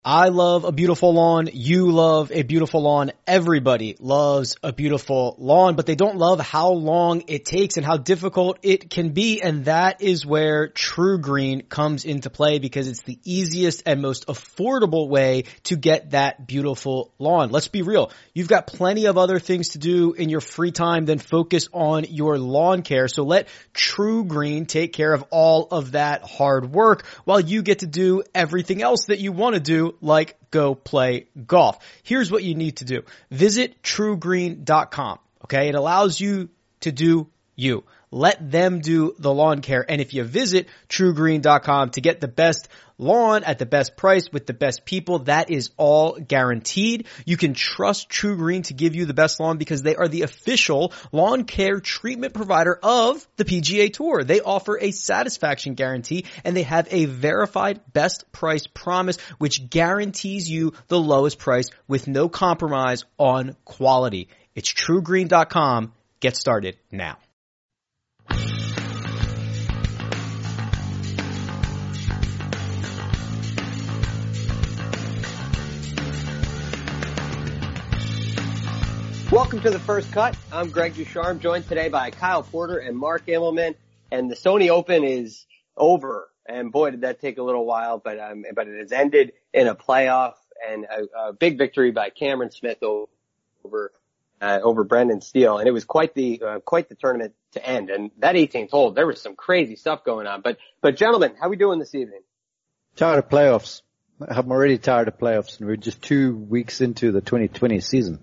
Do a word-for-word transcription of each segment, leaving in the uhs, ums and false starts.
I love a beautiful lawn. You love a beautiful lawn. Everybody loves a beautiful lawn, but they don't love how long it takes and how difficult it can be. And that is where TruGreen comes into play, because it's the easiest and most affordable way to get that beautiful lawn. Let's be real. You've got plenty of other things to do in your free time than focus on your lawn care. So let TruGreen take care of all of that hard work while you get to do everything else that you want to do, like go play golf. Here's what you need to do. Visit True Green dot com. Okay. It allows you to do you. Let them do the lawn care. And if you visit True Green dot com to get the best lawn at the best price with the best people, that is all guaranteed. You can trust TruGreen to give you the best lawn because they are the official lawn care treatment provider of the P G A Tour. They offer a satisfaction guarantee, and they have a verified best price promise, which guarantees you the lowest price with no compromise on quality. It's True Green dot com. Get started now. Welcome to The First Cut. I'm Greg Ducharme, joined today by Kyle Porter and Mark Immelman. And the Sony Open is over. And boy, did that take a little while, but um, but it has ended in a playoff and a, a big victory by Cameron Smith over uh, over Brendan Steele. And it was quite the uh, quite the tournament to end. And that eighteenth hole, there was some crazy stuff going on. But but gentlemen, how are we doing this evening? Tired of playoffs. I'm already tired of playoffs, and we're just two weeks into the twenty twenty season.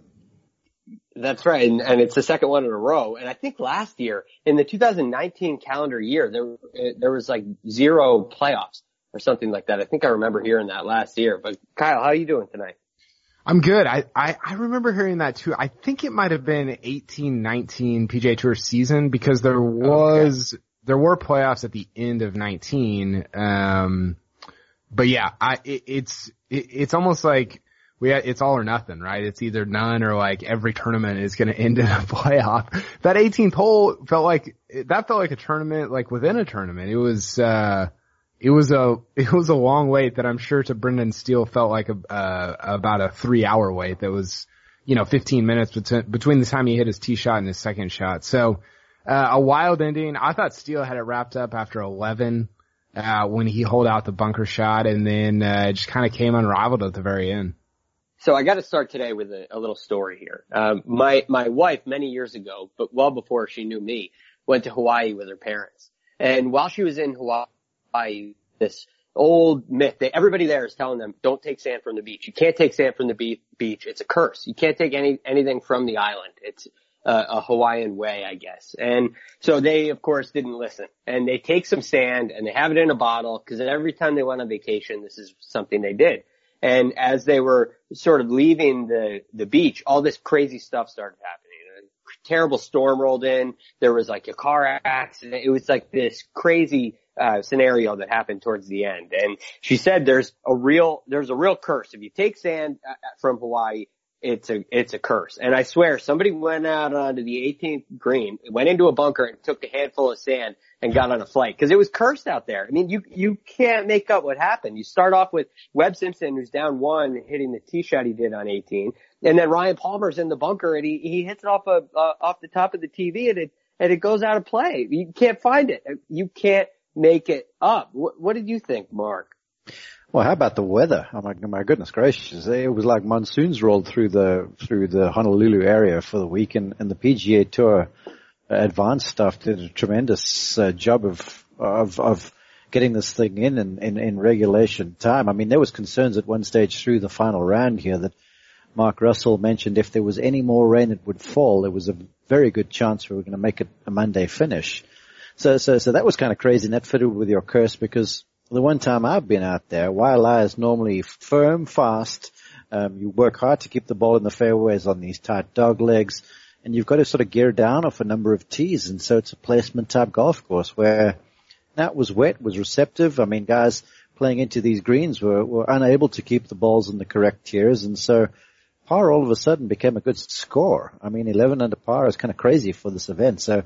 That's right, and, and it's the second one in a row. And I think last year, in the two thousand nineteen calendar year, there there was like zero playoffs or something like that. I think I remember hearing that last year. But Kyle, how are you doing tonight? I'm good. I, I, I remember hearing that too. I think it might have been eighteen nineteen P G A Tour season, because there was, okay. there were playoffs at the end of nineteen. Um, but yeah, I, it, it's, it, it's almost like, we had, it's all or nothing, right? It's either none or like every tournament is going to end in a playoff. That eighteenth hole felt like, that felt like a tournament, like within a tournament. It was, uh, it was a, it was a long wait that I'm sure to Brendan Steele felt like a, uh, about a three hour wait that was, you know, fifteen minutes between, between the time he hit his tee shot and his second shot. So, uh, a wild ending. I thought Steele had it wrapped up after eleven, uh, when he holed out the bunker shot, and then, uh, it just kind of came unraveled at the very end. So I got to start today with a, a little story here. Um, my my wife, many years ago, but well before she knew me, went to Hawaii with her parents. And while she was in Hawaii, this old myth that everybody there is telling them, don't take sand from the beach. You can't take sand from the be- beach. It's a curse. You can't take any anything from the island. It's uh, a Hawaiian way, I guess. And so they, of course, didn't listen. And they take some sand and they have it in a bottle, because every time they went on vacation, this is something they did. And as they were sort of leaving the, the beach, all this crazy stuff started happening. A terrible storm rolled in. There was like a car accident. It was like this crazy, uh, scenario that happened towards the end. And she said there's a real, there's a real curse. If you take sand from Hawaii, it's a, it's a curse. And I swear somebody went out onto the eighteenth green, went into a bunker and took a handful of sand and got on a flight, because it was cursed out there. I mean, you, you can't make up what happened. You start off with Webb Simpson, who's down one, hitting the tee shot he did on eighteen. And then Ryan Palmer's in the bunker and he, he hits it off a, uh, off the top of the T V and it, and it goes out of play. You can't find it. You can't make it up. What, what did you think, Mark? Well, how about the weather? Oh my, my goodness gracious. It was like monsoons rolled through the, through the Honolulu area for the week, and, and the P G A Tour advanced staff did a tremendous uh, job of, of, of getting this thing in, in, in, in regulation time. I mean, there was concerns at one stage through the final round here that Mark Russell mentioned if there was any more rain, it would fall. There was a very good chance we were going to make it a Monday finish. So, so, so that was kind of crazy, and that fitted with your curse, because the one time I've been out there, Waialae is normally firm, fast. Um, you work hard to keep the ball in the fairways on these tight dog legs, and you've got to sort of gear down off a number of tees, and so it's a placement type golf course where that was wet, was receptive. I mean, guys playing into these greens were, were unable to keep the balls in the correct tiers, and so par all of a sudden became a good score. I mean, eleven under par is kind of crazy for this event, so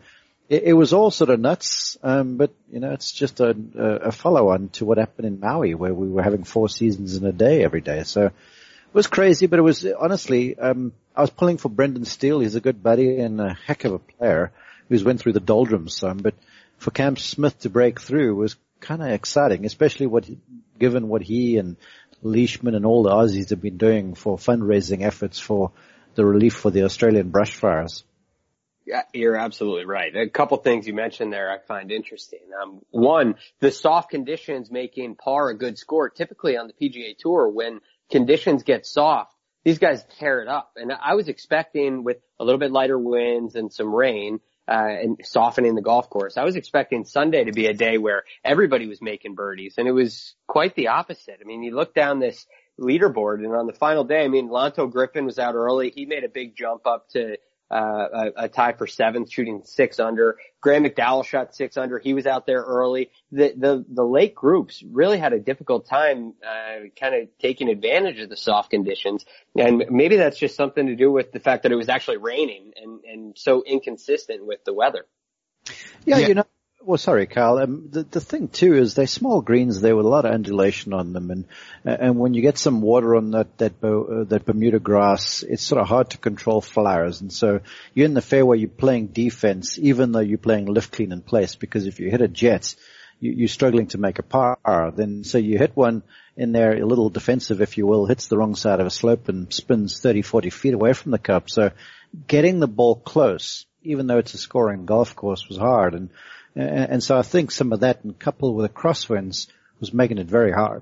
It, it was all sort of nuts, um, but you know, it's just a, a follow-on to what happened in Maui, where we were having four seasons in a day every day. So it was crazy, but it was honestly, um, I was pulling for Brendan Steele. He's a good buddy and a heck of a player who's went through the doldrums some, but for Cam Smith to break through was kind of exciting, especially what he, given what he and Leishman and all the Aussies have been doing for fundraising efforts for the relief for the Australian brushfires. Yeah, you're absolutely right. A couple things you mentioned there I find interesting. Um, one, the soft conditions making par a good score. Typically on the P G A Tour, when conditions get soft, these guys tear it up. And I was expecting, with a little bit lighter winds and some rain, uh, and softening the golf course, I was expecting Sunday to be a day where everybody was making birdies, and it was quite the opposite. I mean, you look down this leaderboard, and on the final day, I mean, Lanto Griffin was out early. He made a big jump up to uh a, a tie for seventh, shooting six under. Graham McDowell shot six under. He was out there early. The the the late groups really had a difficult time uh kind of taking advantage of the soft conditions, and maybe that's just something to do with the fact that it was actually raining and and so inconsistent with the weather. Yeah, Yeah. you know. Well, sorry, Kyle. Um, the, the thing too is they're small greens there with a lot of undulation on them, and and when you get some water on that that uh, that Bermuda grass, it's sort of hard to control flowers, and so you're in the fairway, you're playing defense, even though you're playing lift clean in place, because if you hit a jet, you, you're struggling to make a par. Then so you hit one in there, a little defensive, if you will, hits the wrong side of a slope and spins thirty, forty feet away from the cup. So getting the ball close, even though it's a scoring golf course, was hard, and. And so I think some of that, and coupled with the crosswinds, was making it very hard.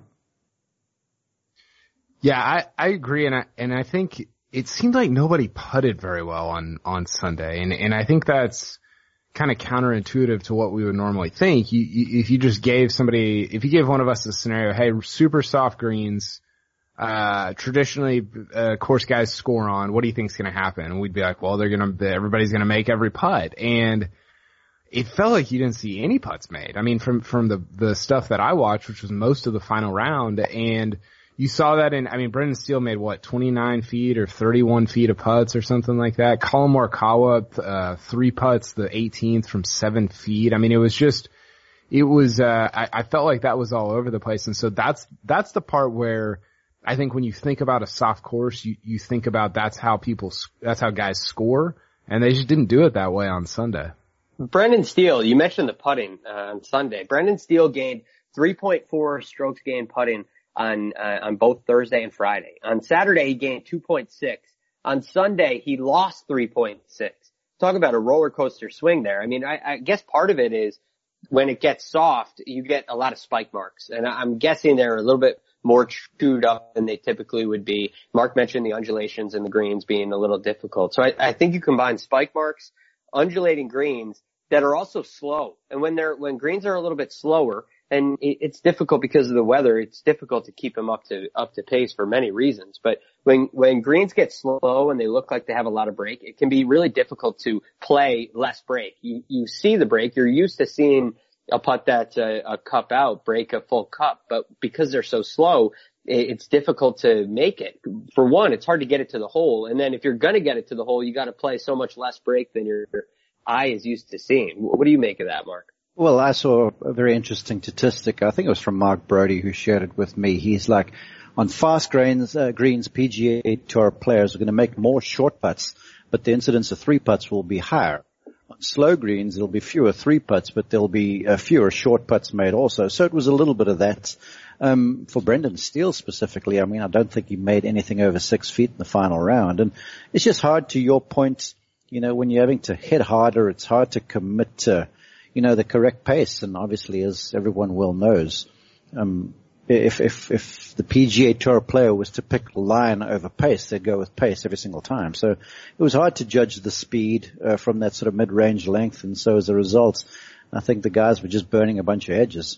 Yeah, I, I agree, and I and I think it seemed like nobody putted very well on on Sunday, and and I think that's kind of counterintuitive to what we would normally think. You, you, if you just gave somebody, if you gave one of us a scenario, hey, super soft greens, uh, traditionally uh, course guys score on, what do you think's going to happen? And we'd be like, well, they're gonna, everybody's going to make every putt, and it felt like you didn't see any putts made. I mean, from, from the, the stuff that I watched, which was most of the final round, and you saw that in, I mean, Brendan Steele made what, twenty-nine feet or thirty-one feet of putts or something like that. Colin Morikawa, uh, three putts, the eighteenth from seven feet. I mean, it was just, it was, uh, I, I felt like that was all over the place. And so that's, that's the part where I think when you think about a soft course, you, you think about that's how people, that's how guys score, and they just didn't do it that way on Sunday. Brendan Steele, you mentioned the putting uh, on Sunday. Brendan Steele gained three point four strokes gained putting on uh, on both Thursday and Friday. On Saturday, he gained two point six. On Sunday, he lost three point six. Talk about a roller coaster swing there. I mean, I, I guess part of it is when it gets soft, you get a lot of spike marks. And I'm guessing they're a little bit more chewed up than they typically would be. Mark mentioned the undulations and the greens being a little difficult. So I, I think you combine spike marks, undulating greens that are also slow. And when they're, when greens are a little bit slower, and it's difficult because of the weather, it's difficult to keep them up to, up to pace for many reasons. But when, when greens get slow and they look like they have a lot of break, it can be really difficult to play less break. You, you see the break, you're used to seeing a putt that's a, a cup out break a full cup, but because they're so slow, it's difficult to make it. For one, it's hard to get it to the hole. And then if you're going to get it to the hole, you got to play so much less break than your eye is used to seeing. What do you make of that, Mark? Well, I saw a very interesting statistic. I think it was from Mark Brody, who shared it with me. He's like, on fast greens, uh, greens, P G A Tour players are going to make more short putts, but the incidence of three putts will be higher. On slow greens, there'll be fewer three putts, but there'll be uh, fewer short putts made also. So it was a little bit of that. Um, for Brendan Steele specifically, I mean, I don't think he made anything over six feet in the final round. And it's just hard, to your point, you know, when you're having to hit harder, it's hard to commit to, you know, the correct pace. And obviously, as everyone well knows, um, if, if, if the P G A Tour player was to pick line over pace, they'd go with pace every single time. So it was hard to judge the speed, uh, from that sort of mid-range length. And so as a result, I think the guys were just burning a bunch of edges.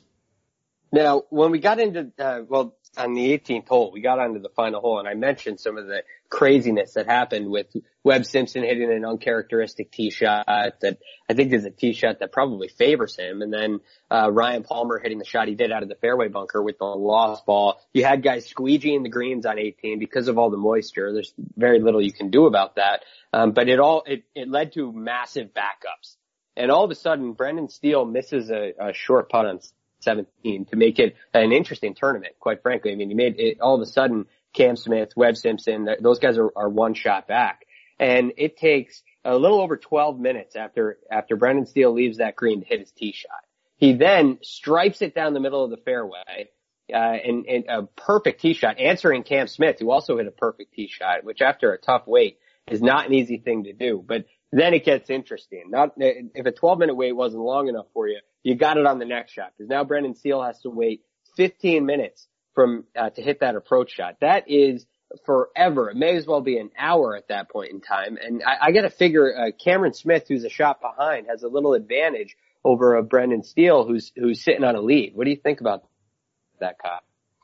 Now, when we got into, uh, well, on the eighteenth hole, we got onto the final hole, and I mentioned some of the craziness that happened with Webb Simpson hitting an uncharacteristic tee shot that I think is a tee shot that probably favors him, and then uh Ryan Palmer hitting the shot he did out of the fairway bunker with the lost ball. You had guys squeegeeing the greens on eighteen because of all the moisture. There's very little you can do about that, um, but it all it, it led to massive backups. and all of a sudden Brendan Steele misses a, a short putt on seventeen to make it an interesting tournament, quite frankly. I mean, he made it all of a sudden. Cam Smith, Webb Simpson, those guys are, are one shot back. And it takes a little over twelve minutes after, after Brendan Steele leaves that green to hit his tee shot. He then stripes it down the middle of the fairway, uh, and, and a perfect tee shot, answering Cam Smith, who also hit a perfect tee shot, which after a tough wait is not an easy thing to do. But then it gets interesting. Not, if a twelve minute wait wasn't long enough for you, you got it on the next shot, because now Brendan Steele has to wait fifteen minutes from, uh, to hit that approach shot. That is forever. It may as well be an hour at that point in time. And I, I gotta figure, uh, Cameron Smith, who's a shot behind, has a little advantage over a Brendan Steele who's, who's sitting on a lead. What do you think about that, Kyle?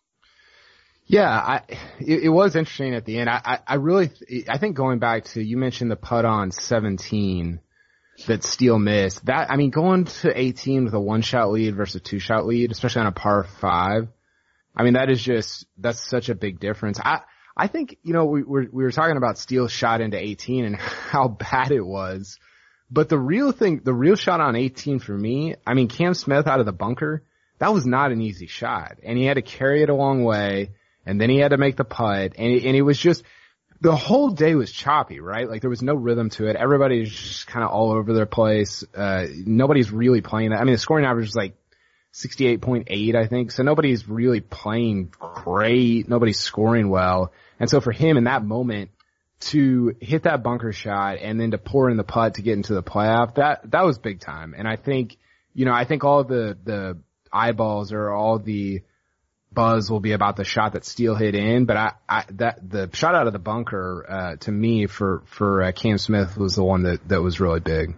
Yeah, I, it, it was interesting at the end. I, I, I really, I think going back to, you mentioned the putt on seventeen that Steele missed. That, I mean, going to eighteen with a one shot lead versus a two shot lead, especially on a par five, I mean, that is just, that's such a big difference. I, I think, you know, we were, we were talking about Steele's shot into eighteen and how bad it was. But the real thing, the real shot on eighteen for me, I mean, Cam Smith out of the bunker, that was not an easy shot. And he had to carry it a long way, and then he had to make the putt, and it, and it was just, the whole day was choppy, right? Like there was no rhythm to it. Everybody's just kind of all over their place. Uh, nobody's really playing that. I mean, the scoring average is like sixty-eight point eight, I think. So nobody's really playing great. Nobody's scoring well. And so for him in that moment to hit that bunker shot and then to pour in the putt to get into the playoff, that, that was big time. And I think, you know, I think all the, the eyeballs or all the buzz will be about the shot that Steele hit in, but I, I, that, the shot out of the bunker, uh, to me for, for, uh, Cam Smith was the one that, that was really big.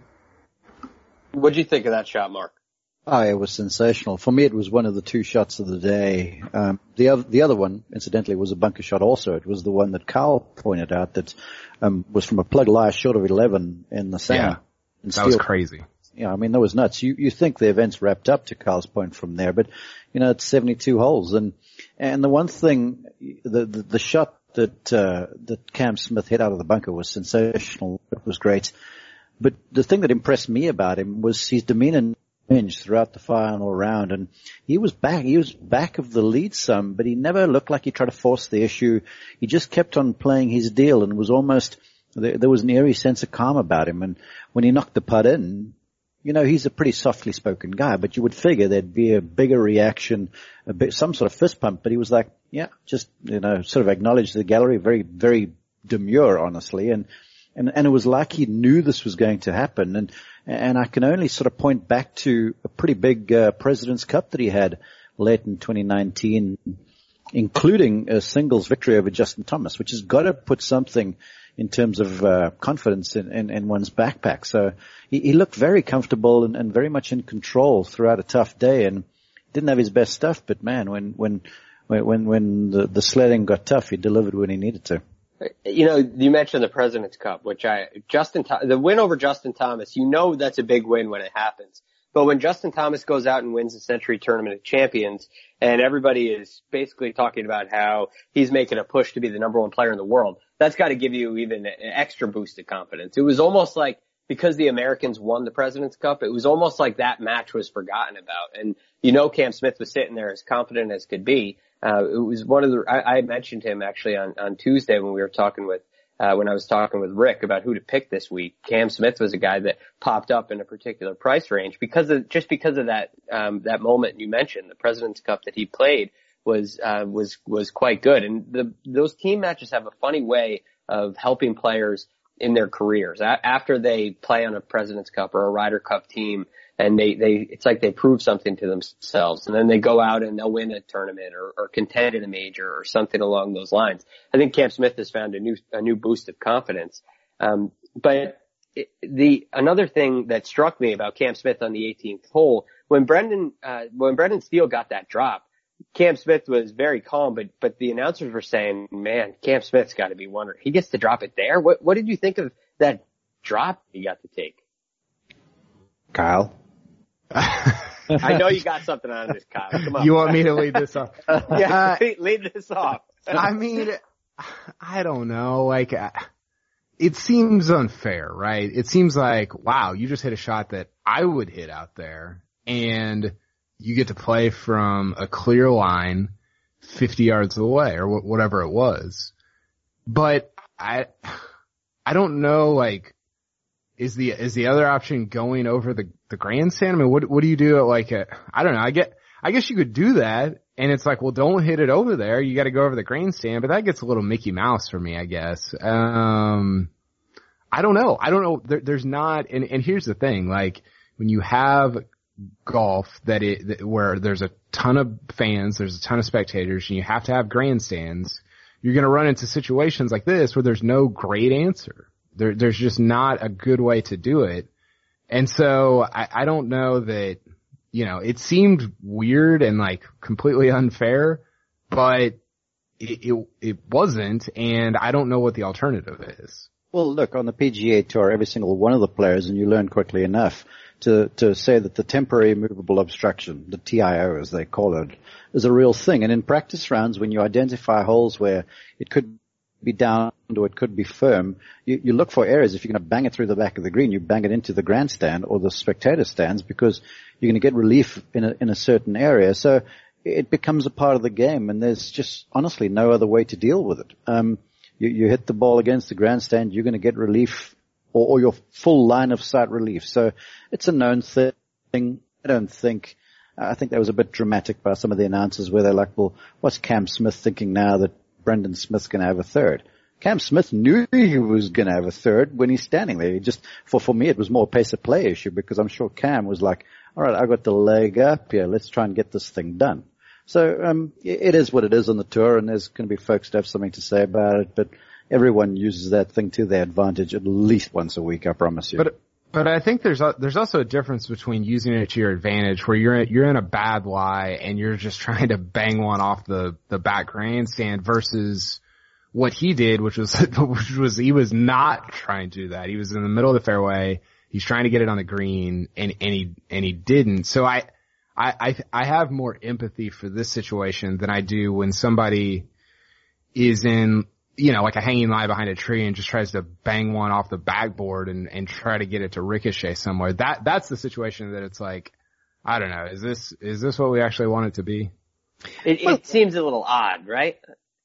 What'd you think of that shot, Mark? Oh, it was sensational. For me, it was one of the two shots of the day. Um, the other, the other one, incidentally, was a bunker shot also. It was the one that Carl pointed out that, um, was from a plug lie short of eleven in the center. Yeah, and that was crazy. Yeah, I mean, that was nuts. You, you think the event's wrapped up, to Carl's point, from there, but, you know, it's seventy-two holes. And, and the one thing, the, the, the shot that, uh, that Cam Smith hit out of the bunker was sensational. It was great. But the thing that impressed me about him was his demeanor throughout the final round, and he was back, he was back of the lead some, but he never looked like he tried to force the issue. He just kept on playing his deal and was almost, there, there was an eerie sense of calm about him. And when he knocked the putt in, you know, he's a pretty softly spoken guy, but you would figure there'd be a bigger reaction, a bit, some sort of fist pump, but he was like, yeah, just, you know, sort of acknowledged the gallery, very, very demure, honestly. And, and, and it was like he knew this was going to happen. And, and I can only sort of point back to a pretty big, uh, President's Cup that he had late in twenty nineteen, including a singles victory over Justin Thomas, which has got to put something in terms of, uh, confidence in, in, in one's backpack. So he, he looked very comfortable and, and very much in control throughout a tough day, and didn't have his best stuff, but man, when, when, when, when the, the sledding got tough, he delivered when he needed to. You know, you mentioned the President's Cup, which I, Justin, the win over Justin Thomas, you know that's a big win when it happens. But when Justin Thomas goes out and wins the Century Tournament of Champions, and everybody is basically talking about how he's making a push to be the number one player in the world, that's got to give you even an extra boost of confidence. It was almost like, because the Americans won the President's Cup, it was almost like that match was forgotten about. And you know Cam Smith was sitting there as confident as could be. Uh, it was one of the, I, I mentioned him actually on, on Tuesday when we were talking with, uh, when I was talking with Rick about who to pick this week. Cam Smith was a guy that popped up in a particular price range because of, just because of that, um, that moment you mentioned, the President's Cup that he played was, uh, was, was quite good. And the, those team matches have a funny way of helping players in their careers. A- after they play on a President's Cup or a Ryder Cup team, and they, they, it's like they prove something to themselves, and then they go out and they'll win a tournament or, or contend in a major or something along those lines. I think Cam Smith has found a new, a new boost of confidence. Um, but it, the, another thing that struck me about Cam Smith on the eighteenth hole, when Brendan, uh, when Brendan Steele got that drop, Cam Smith was very calm, but, but the announcers were saying, man, Cam Smith's got to be wondering, he gets to drop it there? What, what did you think of that drop he got to take? Kyle? I know you got something on this, Kyle. Come on. You want me to lead this off? Yeah, lead, lead this off. I mean, I don't know. Like, it seems unfair, right? It seems like, wow, you just hit a shot that I would hit out there, and you get to play from a clear line fifty yards away or wh- whatever it was. But I, I don't know, like, is the, is the other option going over the, the grandstand? I mean, what, what do you do at like a, I don't know, I get, I guess you could do that, and it's like, well, don't hit it over there, you gotta go over the grandstand, but that gets a little Mickey Mouse for me, I guess. Um, I don't know, I don't know, there, there's not, and, and here's the thing, like, when you have golf that it, that, where there's a ton of fans, there's a ton of spectators, and you have to have grandstands, you're going to run into situations like this where there's no great answer. There, there's just not a good way to do it. And so I, I don't know that, you know, it seemed weird and like completely unfair, but it, it, it wasn't, and I don't know what the alternative is. Well, look, on the P G A Tour, every single one of the players, and you learn quickly enough to, to say that the temporary movable obstruction, the T I O as they call it, is a real thing. And in practice rounds, when you identify holes where it could be down or it could be firm, you, you look for areas. If you're going to bang it through the back of the green, you bang it into the grandstand or the spectator stands, because you're going to get relief in a, in a certain area. So it becomes a part of the game, and there's just honestly no other way to deal with it. Um, you, you hit the ball against the grandstand, you're going to get relief, or, or your full line of sight relief. So it's a known thing. I don't think, I think that was a bit dramatic by some of the announcers where they're like, well, what's Cam Smith thinking now that Brendan Smith's going to have a third? Cam Smith knew he was going to have a third when he's standing there. He just, for, for me, it was more a pace of play issue, because I'm sure Cam was like, all right, I got the leg up here. Let's try and get this thing done. So, um, it is what it is on the tour, and there's going to be folks that have something to say about it, but everyone uses that thing to their advantage at least once a week, I promise you. But, but I think there's a, there's also a difference between using it to your advantage, where you're, you're in a bad lie and you're just trying to bang one off the, the back grandstand, versus what he did, which was, which was, he was not trying to do that. He was in the middle of the fairway. He's trying to get it on the green, and, and he, and he didn't. So I, I, I, I have more empathy for this situation than I do when somebody is in, you know, like a hanging lie behind a tree and just tries to bang one off the backboard and, and try to get it to ricochet somewhere. That, that's the situation that it's like, I don't know, is this, is this what we actually want it to be? It, it well, seems a little odd, right?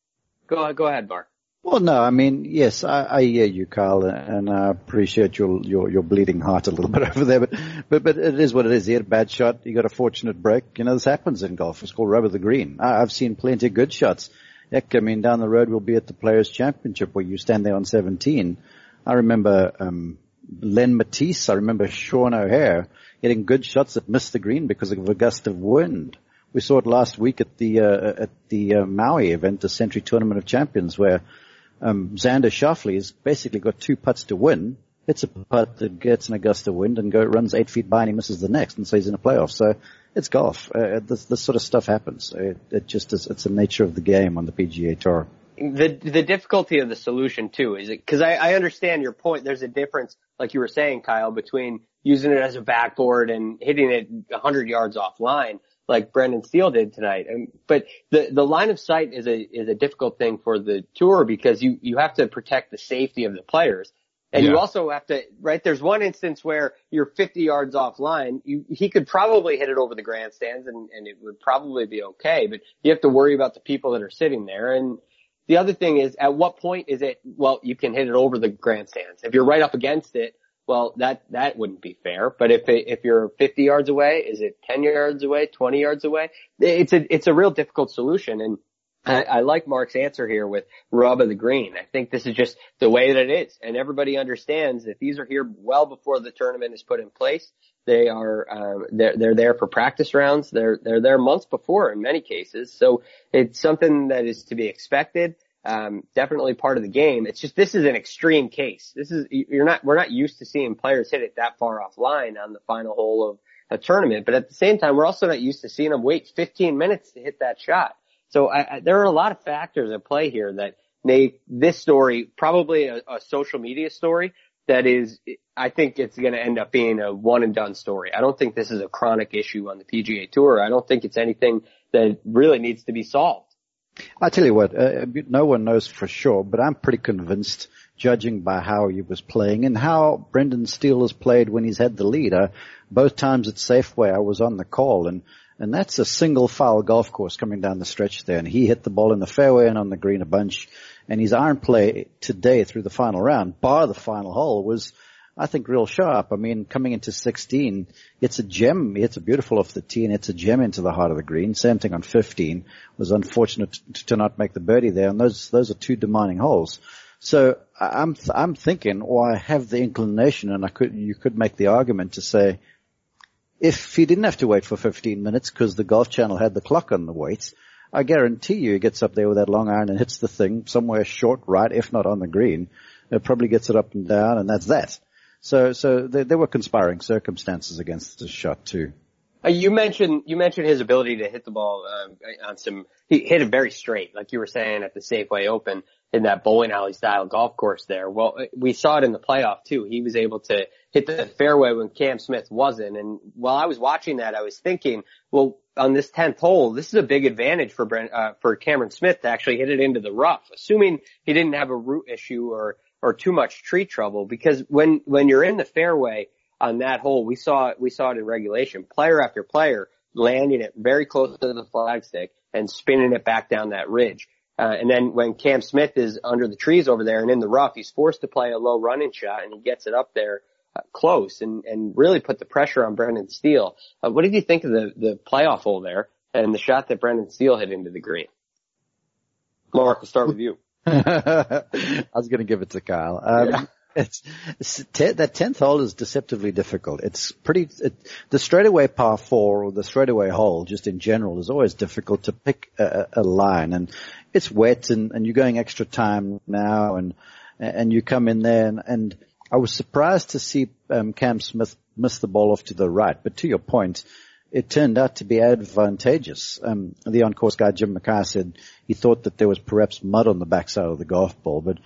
Go, go ahead, Bar. Well, no, I mean, yes, I, I hear you, Carl, and I appreciate your, your, your bleeding heart a little bit over there, but, but, but it is what it is. He had a bad shot. He got a fortunate break. You know, this happens in golf. It's called rubber the green. I, I've seen plenty of good shots. Heck, I mean, down the road we'll be at the Players Championship where you stand there on seventeen. I remember, um, Len Matisse. I remember Sean O'Hare hitting good shots that missed the green because of a gust of wind. We saw it last week at the, uh, at the, uh, Maui event, the Century Tournament of Champions, where Um, Xander Schauffele's basically got two putts to win. It's a putt that gets in a gust of wind and go runs eight feet by, and he misses the next, and so he's in a playoff. So it's golf. Uh, this, this sort of stuff happens. It, it just is. It's the nature of the game on the P G A Tour. The the difficulty of the solution too is it because I, I understand your point. There's a difference, like you were saying, Kyle, between using it as a backboard and hitting it a hundred yards offline, like Brendan Steele did tonight. And, but the, the line of sight is a, is a difficult thing for the tour because you, you have to protect the safety of the players. And yeah. You also have to, right, there's one instance where you're fifty yards offline. You, he could probably hit it over the grandstands and, and it would probably be okay, but you have to worry about the people that are sitting there. And the other thing is, at what point is it, well, you can hit it over the grandstands. If you're right up against it, well, that, that wouldn't be fair. But if it, if you're fifty yards away, is it ten yards away, twenty yards away? It's a, it's a real difficult solution. And I, I like Mark's answer here with rub of the green. I think this is just the way that it is. And everybody understands that these are here well before the tournament is put in place. They are, uh, they're, they're there for practice rounds. They're, they're there months before in many cases. So it's something that is to be expected. Um, definitely part of the game. It's just, this is an extreme case. This is, you're not, we're not used to seeing players hit it that far offline on the final hole of a tournament. But at the same time, we're also not used to seeing them wait fifteen minutes to hit that shot. So I, I, there are a lot of factors at play here that make this story probably a, a social media story that is, I think it's going to end up being a one and done story. I don't think this is a chronic issue on the P G A Tour. I don't think it's anything that really needs to be solved. I tell you what, uh, no one knows for sure, but I'm pretty convinced, judging by how he was playing and how Brendan Steele has played when he's had the lead. Uh, both times at Safeway, I was on the call, and and that's a single foul golf course coming down the stretch there, and he hit the ball in the fairway and on the green a bunch, and his iron play today through the final round, bar the final hole, was, I think, real sharp. I mean, coming into sixteen, it's a gem. It's a beautiful off the tee, and it's a gem into the heart of the green. Same thing on fifteen. Was unfortunate to, to not make the birdie there, and those those are two demanding holes. So I'm I'm thinking, or I have the inclination, and I could you could make the argument to say, if he didn't have to wait for fifteen minutes because the Golf Channel had the clock on the wait, I guarantee you he gets up there with that long iron and hits the thing somewhere short right, if not on the green. It probably gets it up and down, and that's that. So, so there, there were conspiring circumstances against the shot too. Uh, you mentioned you mentioned his ability to hit the ball um, on some. He hit it very straight, like you were saying at the Safeway Open in that bowling alley style golf course there. Well, we saw it in the playoff too. He was able to hit the fairway when Cam Smith wasn't. And while I was watching that, I was thinking, well, on this tenth hole, this is a big advantage for Brent, uh, for Cameron Smith to actually hit it into the rough, assuming he didn't have a root issue or or too much tree trouble. Because when when you're in the fairway on that hole, we saw we saw it in regulation. Player after player landing it very close to the flagstick and spinning it back down that ridge. Uh, and then when Cam Smith is under the trees over there and in the rough, he's forced to play a low running shot, and he gets it up there uh, close and, and really put the pressure on Brendan Steele. Uh, what did you think of the, the playoff hole there and the shot that Brendan Steele hit into the green? Mark, we'll start with you. I was going to give it to Kyle. Um, yeah. It's, it's te- that tenth hole is deceptively difficult. It's pretty. It, the straightaway par four or the straightaway hole, just in general, is always difficult to pick a, a line, and it's wet, and, and you're going extra time now, and and you come in there, and, and I was surprised to see um, Cam Smith miss the ball off to the right. But to your point, it turned out to be advantageous. Um, the on-course guy Jim Mackay said he thought that there was perhaps mud on the backside of the golf ball, but.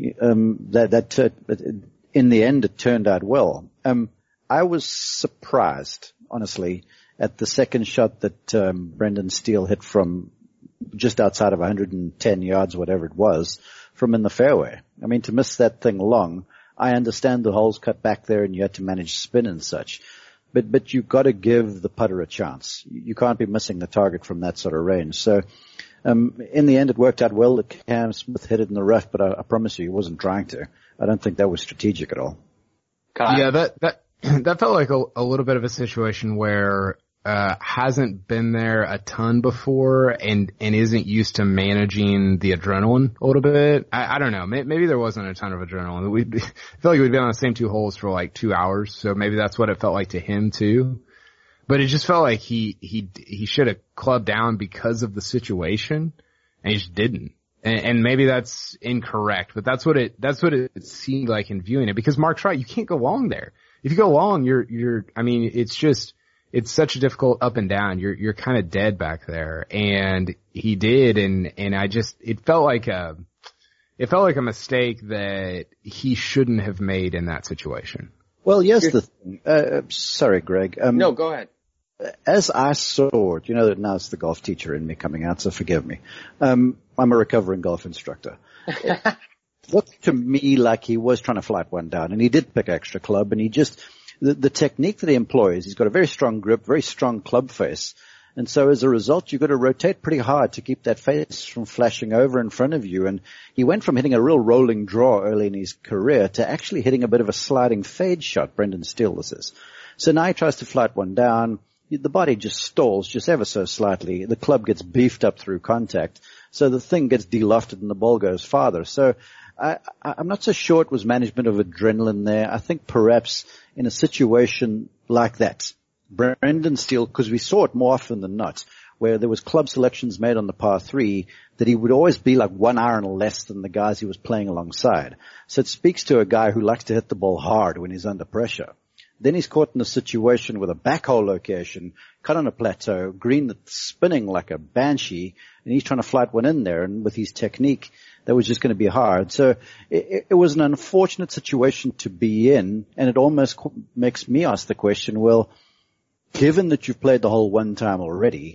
Um, that, that, uh, in the end, it turned out well. Um, I was surprised, honestly, at the second shot that, um, Brendan Steele hit from just outside of one hundred ten yards, whatever it was, from in the fairway. I mean, to miss that thing long, I understand the hole's cut back there and you had to manage spin and such. But, but you've got to give the putter a chance. You can't be missing the target from that sort of range. So, Um, in the end, it worked out well that Cam Smith hit it in the rough, but I, I promise you, he wasn't trying to. I don't think that was strategic at all. Kyle. Yeah, that that that felt like a, a little bit of a situation where uh hasn't been there a ton before and and isn't used to managing the adrenaline a little bit. I, I don't know. Maybe, maybe there wasn't a ton of adrenaline. We I feel like we'd been on the same two holes for like two hours, so maybe that's what it felt like to him too. But it just felt like he, he, he should have clubbed down because of the situation, and he just didn't. And, and maybe that's incorrect, but that's what it, that's what it seemed like in viewing it, because Mark's right, you can't go long there. If you go long, you're, you're, I mean, it's just, it's such a difficult up and down. You're, you're kind of dead back there. And he did, and, and I just, it felt like a, it felt like a mistake that he shouldn't have made in that situation. Well, here's the thing. Uh, sorry, Greg. Um, no, go ahead. As I saw it, you know that now it's the golf teacher in me coming out, so forgive me. Um, I'm a recovering golf instructor. It looked to me like he was trying to flight one down, and he did pick extra club, and he just, the, the technique that he employs, he's got a very strong grip, very strong club face, and so as a result, you've got to rotate pretty hard to keep that face from flashing over in front of you, and he went from hitting a real rolling draw early in his career to actually hitting a bit of a sliding fade shot, Brendan Steele this is. So now he tries to flight one down. The body just stalls just ever so slightly. The club gets beefed up through contact. So the thing gets delofted and the ball goes farther. So I, I'm not so sure it was management of adrenaline there. I think perhaps in a situation like that, Brendan Steele, because we saw it more often than not, where there was club selections made on the par three, that he would always be like one iron less than the guys he was playing alongside. So it speaks to a guy who likes to hit the ball hard when he's under pressure. Then he's caught in a situation with a backhole location, cut on a plateau, green that's spinning like a banshee, and he's trying to flight one in there, and with his technique, that was just going to be hard. So it, it was an unfortunate situation to be in, and it almost makes me ask the question, well, given that you've played the hole one time already,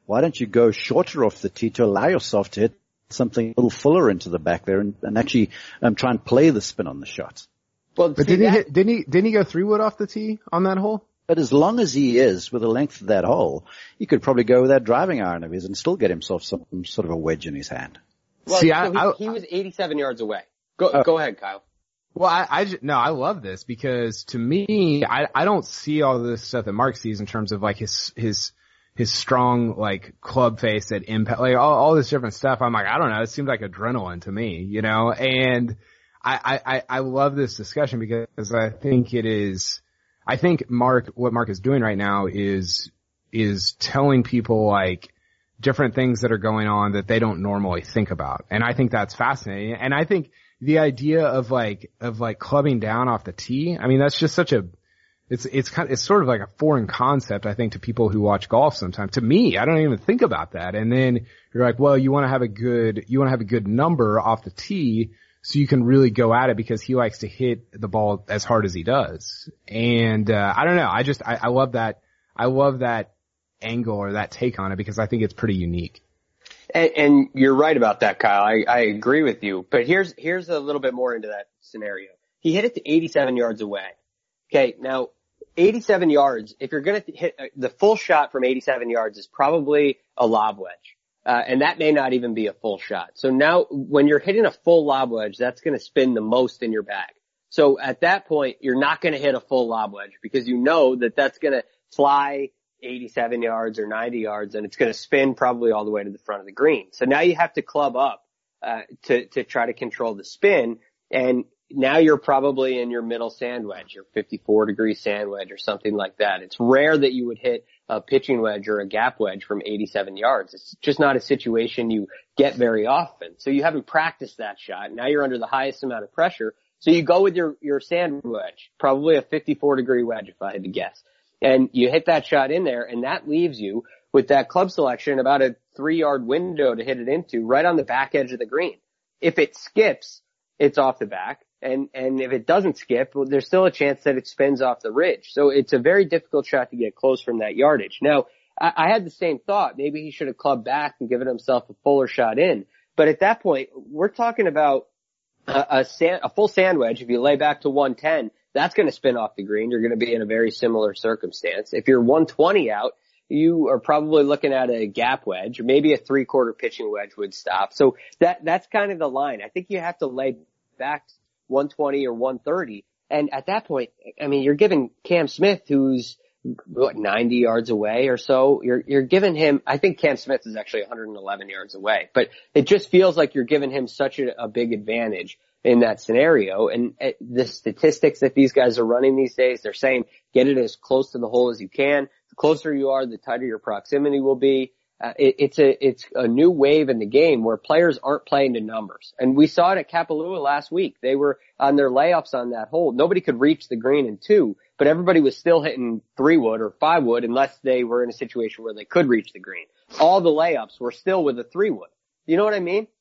why don't you go shorter off the tee to allow yourself to hit something a little fuller into the back there and, and actually um, try and play the spin on the shot. Well, but did he hit, didn't he, didn't he go three wood off the tee on that hole? But as long as he is with the length of that hole, he could probably go with that driving iron of his and still get himself some sort of a wedge in his hand. Well, See, so I, he, I, he was eighty-seven yards away. Go, uh, go ahead, Kyle. Well, I, I just, no, I love this because to me, I, I don't see all this stuff that Mark sees in terms of like his, his, his strong like club face at impact, like all, all this different stuff. I'm like, I don't know. It seems like adrenaline to me, you know, and I, I, I love this discussion because I think it is, I think Mark, what Mark is doing right now is, is telling people like different things that are going on that they don't normally think about. And I think that's fascinating. And I think the idea of like, of like clubbing down off the tee, I mean, that's just such a, it's, it's kind of, it's sort of like a foreign concept, I think, to people who watch golf sometimes. To me, I don't even think about that. And then you're like, well, you want to have a good, you want to have a good number off the tee so you can really go at it because he likes to hit the ball as hard as he does. And, uh, I don't know. I just, I, I love that. I love that angle or that take on it because I think it's pretty unique. And, and you're right about that, Kyle. I, I agree with you. But here's, here's a little bit more into that scenario. He hit it to eighty-seven yards away. Okay. Now, eighty-seven yards, if you're going to hit the full shot from eighty-seven yards is probably a lob wedge. Uh, and that may not even be a full shot. So now when you're hitting a full lob wedge, that's going to spin the most in your bag. So at that point, you're not going to hit a full lob wedge because you know that that's going to fly eighty-seven yards or ninety yards and it's going to spin probably all the way to the front of the green. So now you have to club up, uh, to, to try to control the spin. And now you're probably in your middle sand wedge, your fifty-four degree sand wedge or something like that. It's rare that you would hit a pitching wedge or a gap wedge from eighty-seven yards. It's just not a situation you get very often. So you haven't practiced that shot. Now you're under the highest amount of pressure. So you go with your, your sand wedge, probably a fifty-four degree wedge if I had to guess. And you hit that shot in there and that leaves you with that club selection about a three yard window to hit it into right on the back edge of the green. If it skips, it's off the back. And, and if it doesn't skip, well, there's still a chance that it spins off the ridge. So it's a very difficult shot to get close from that yardage. Now, I, I had the same thought. Maybe he should have clubbed back and given himself a fuller shot in. But at that point, we're talking about a, a, sand, a full sand wedge. If you lay back to one ten, that's going to spin off the green. You're going to be in a very similar circumstance. If you're one twenty out, you are probably looking at a gap wedge, or maybe a three quarter pitching wedge would stop. So that, that's kind of the line. I think you have to lay back one twenty or one thirty. And at that point, I mean, you're giving Cam Smith, who's what, ninety yards away or so, you're, you're giving him, I think Cam Smith is actually one hundred eleven yards away, but it just feels like you're giving him such a, a big advantage in that scenario. And uh, the statistics that these guys are running these days, they're saying get it as close to the hole as you can. The closer you are, the tighter your proximity will be. Uh, it, it's a, it's a new wave in the game where players aren't playing to numbers. And we saw it at Kapalua last week. They were on their layups on that hole. Nobody could reach the green in two, but everybody was still hitting three wood or five wood unless they were in a situation where they could reach the green. All the layups were still with a three wood. You know what I mean?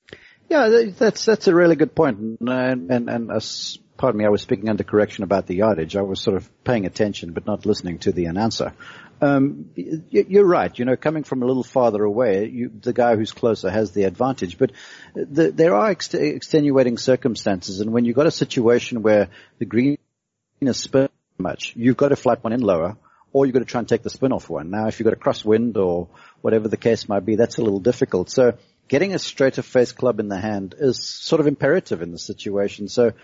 Yeah, that's, that's a really good point. And, and, and uh, pardon me, I was speaking under correction about the yardage. I was sort of paying attention but not listening to the announcer. Um, you're right. You know, coming from a little farther away, you, the guy who's closer has the advantage. But the, there are ex- extenuating circumstances, and when you've got a situation where the green is spin much, you've got to flat one in lower, or you've got to try and take the spin off one. Now, if you've got a crosswind or whatever the case might be, that's a little difficult. So getting a straighter face club in the hand is sort of imperative in the situation. So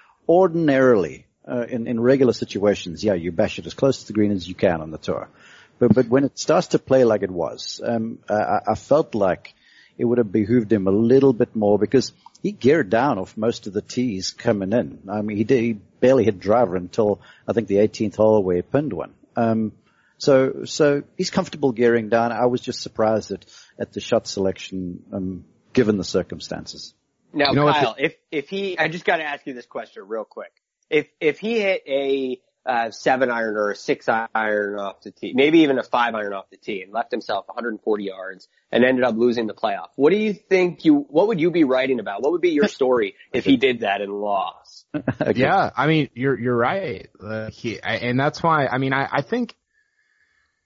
ordinarily, Uh, in, in regular situations, yeah, you bash it as close to the green as you can on the tour. But, but when it starts to play like it was, um, I, I felt like it would have behooved him a little bit more because he geared down off most of the tees coming in. I mean, he did, he barely hit driver until I think the eighteenth hole where he pinned one. Um, so, so he's comfortable gearing down. I was just surprised at, at the shot selection, um, given the circumstances. Now, you know, Kyle, if, if he, I just got to ask you this question real quick. If, if he hit a, uh, seven iron or a six iron off the tee, maybe even a five iron off the tee and left himself one hundred forty yards and ended up losing the playoff, what do you think you, what would you be writing about? What would be your story if he did that and lost? Okay. Yeah, I mean, you're, you're right. Uh, he, I, and that's why, I mean, I, I think,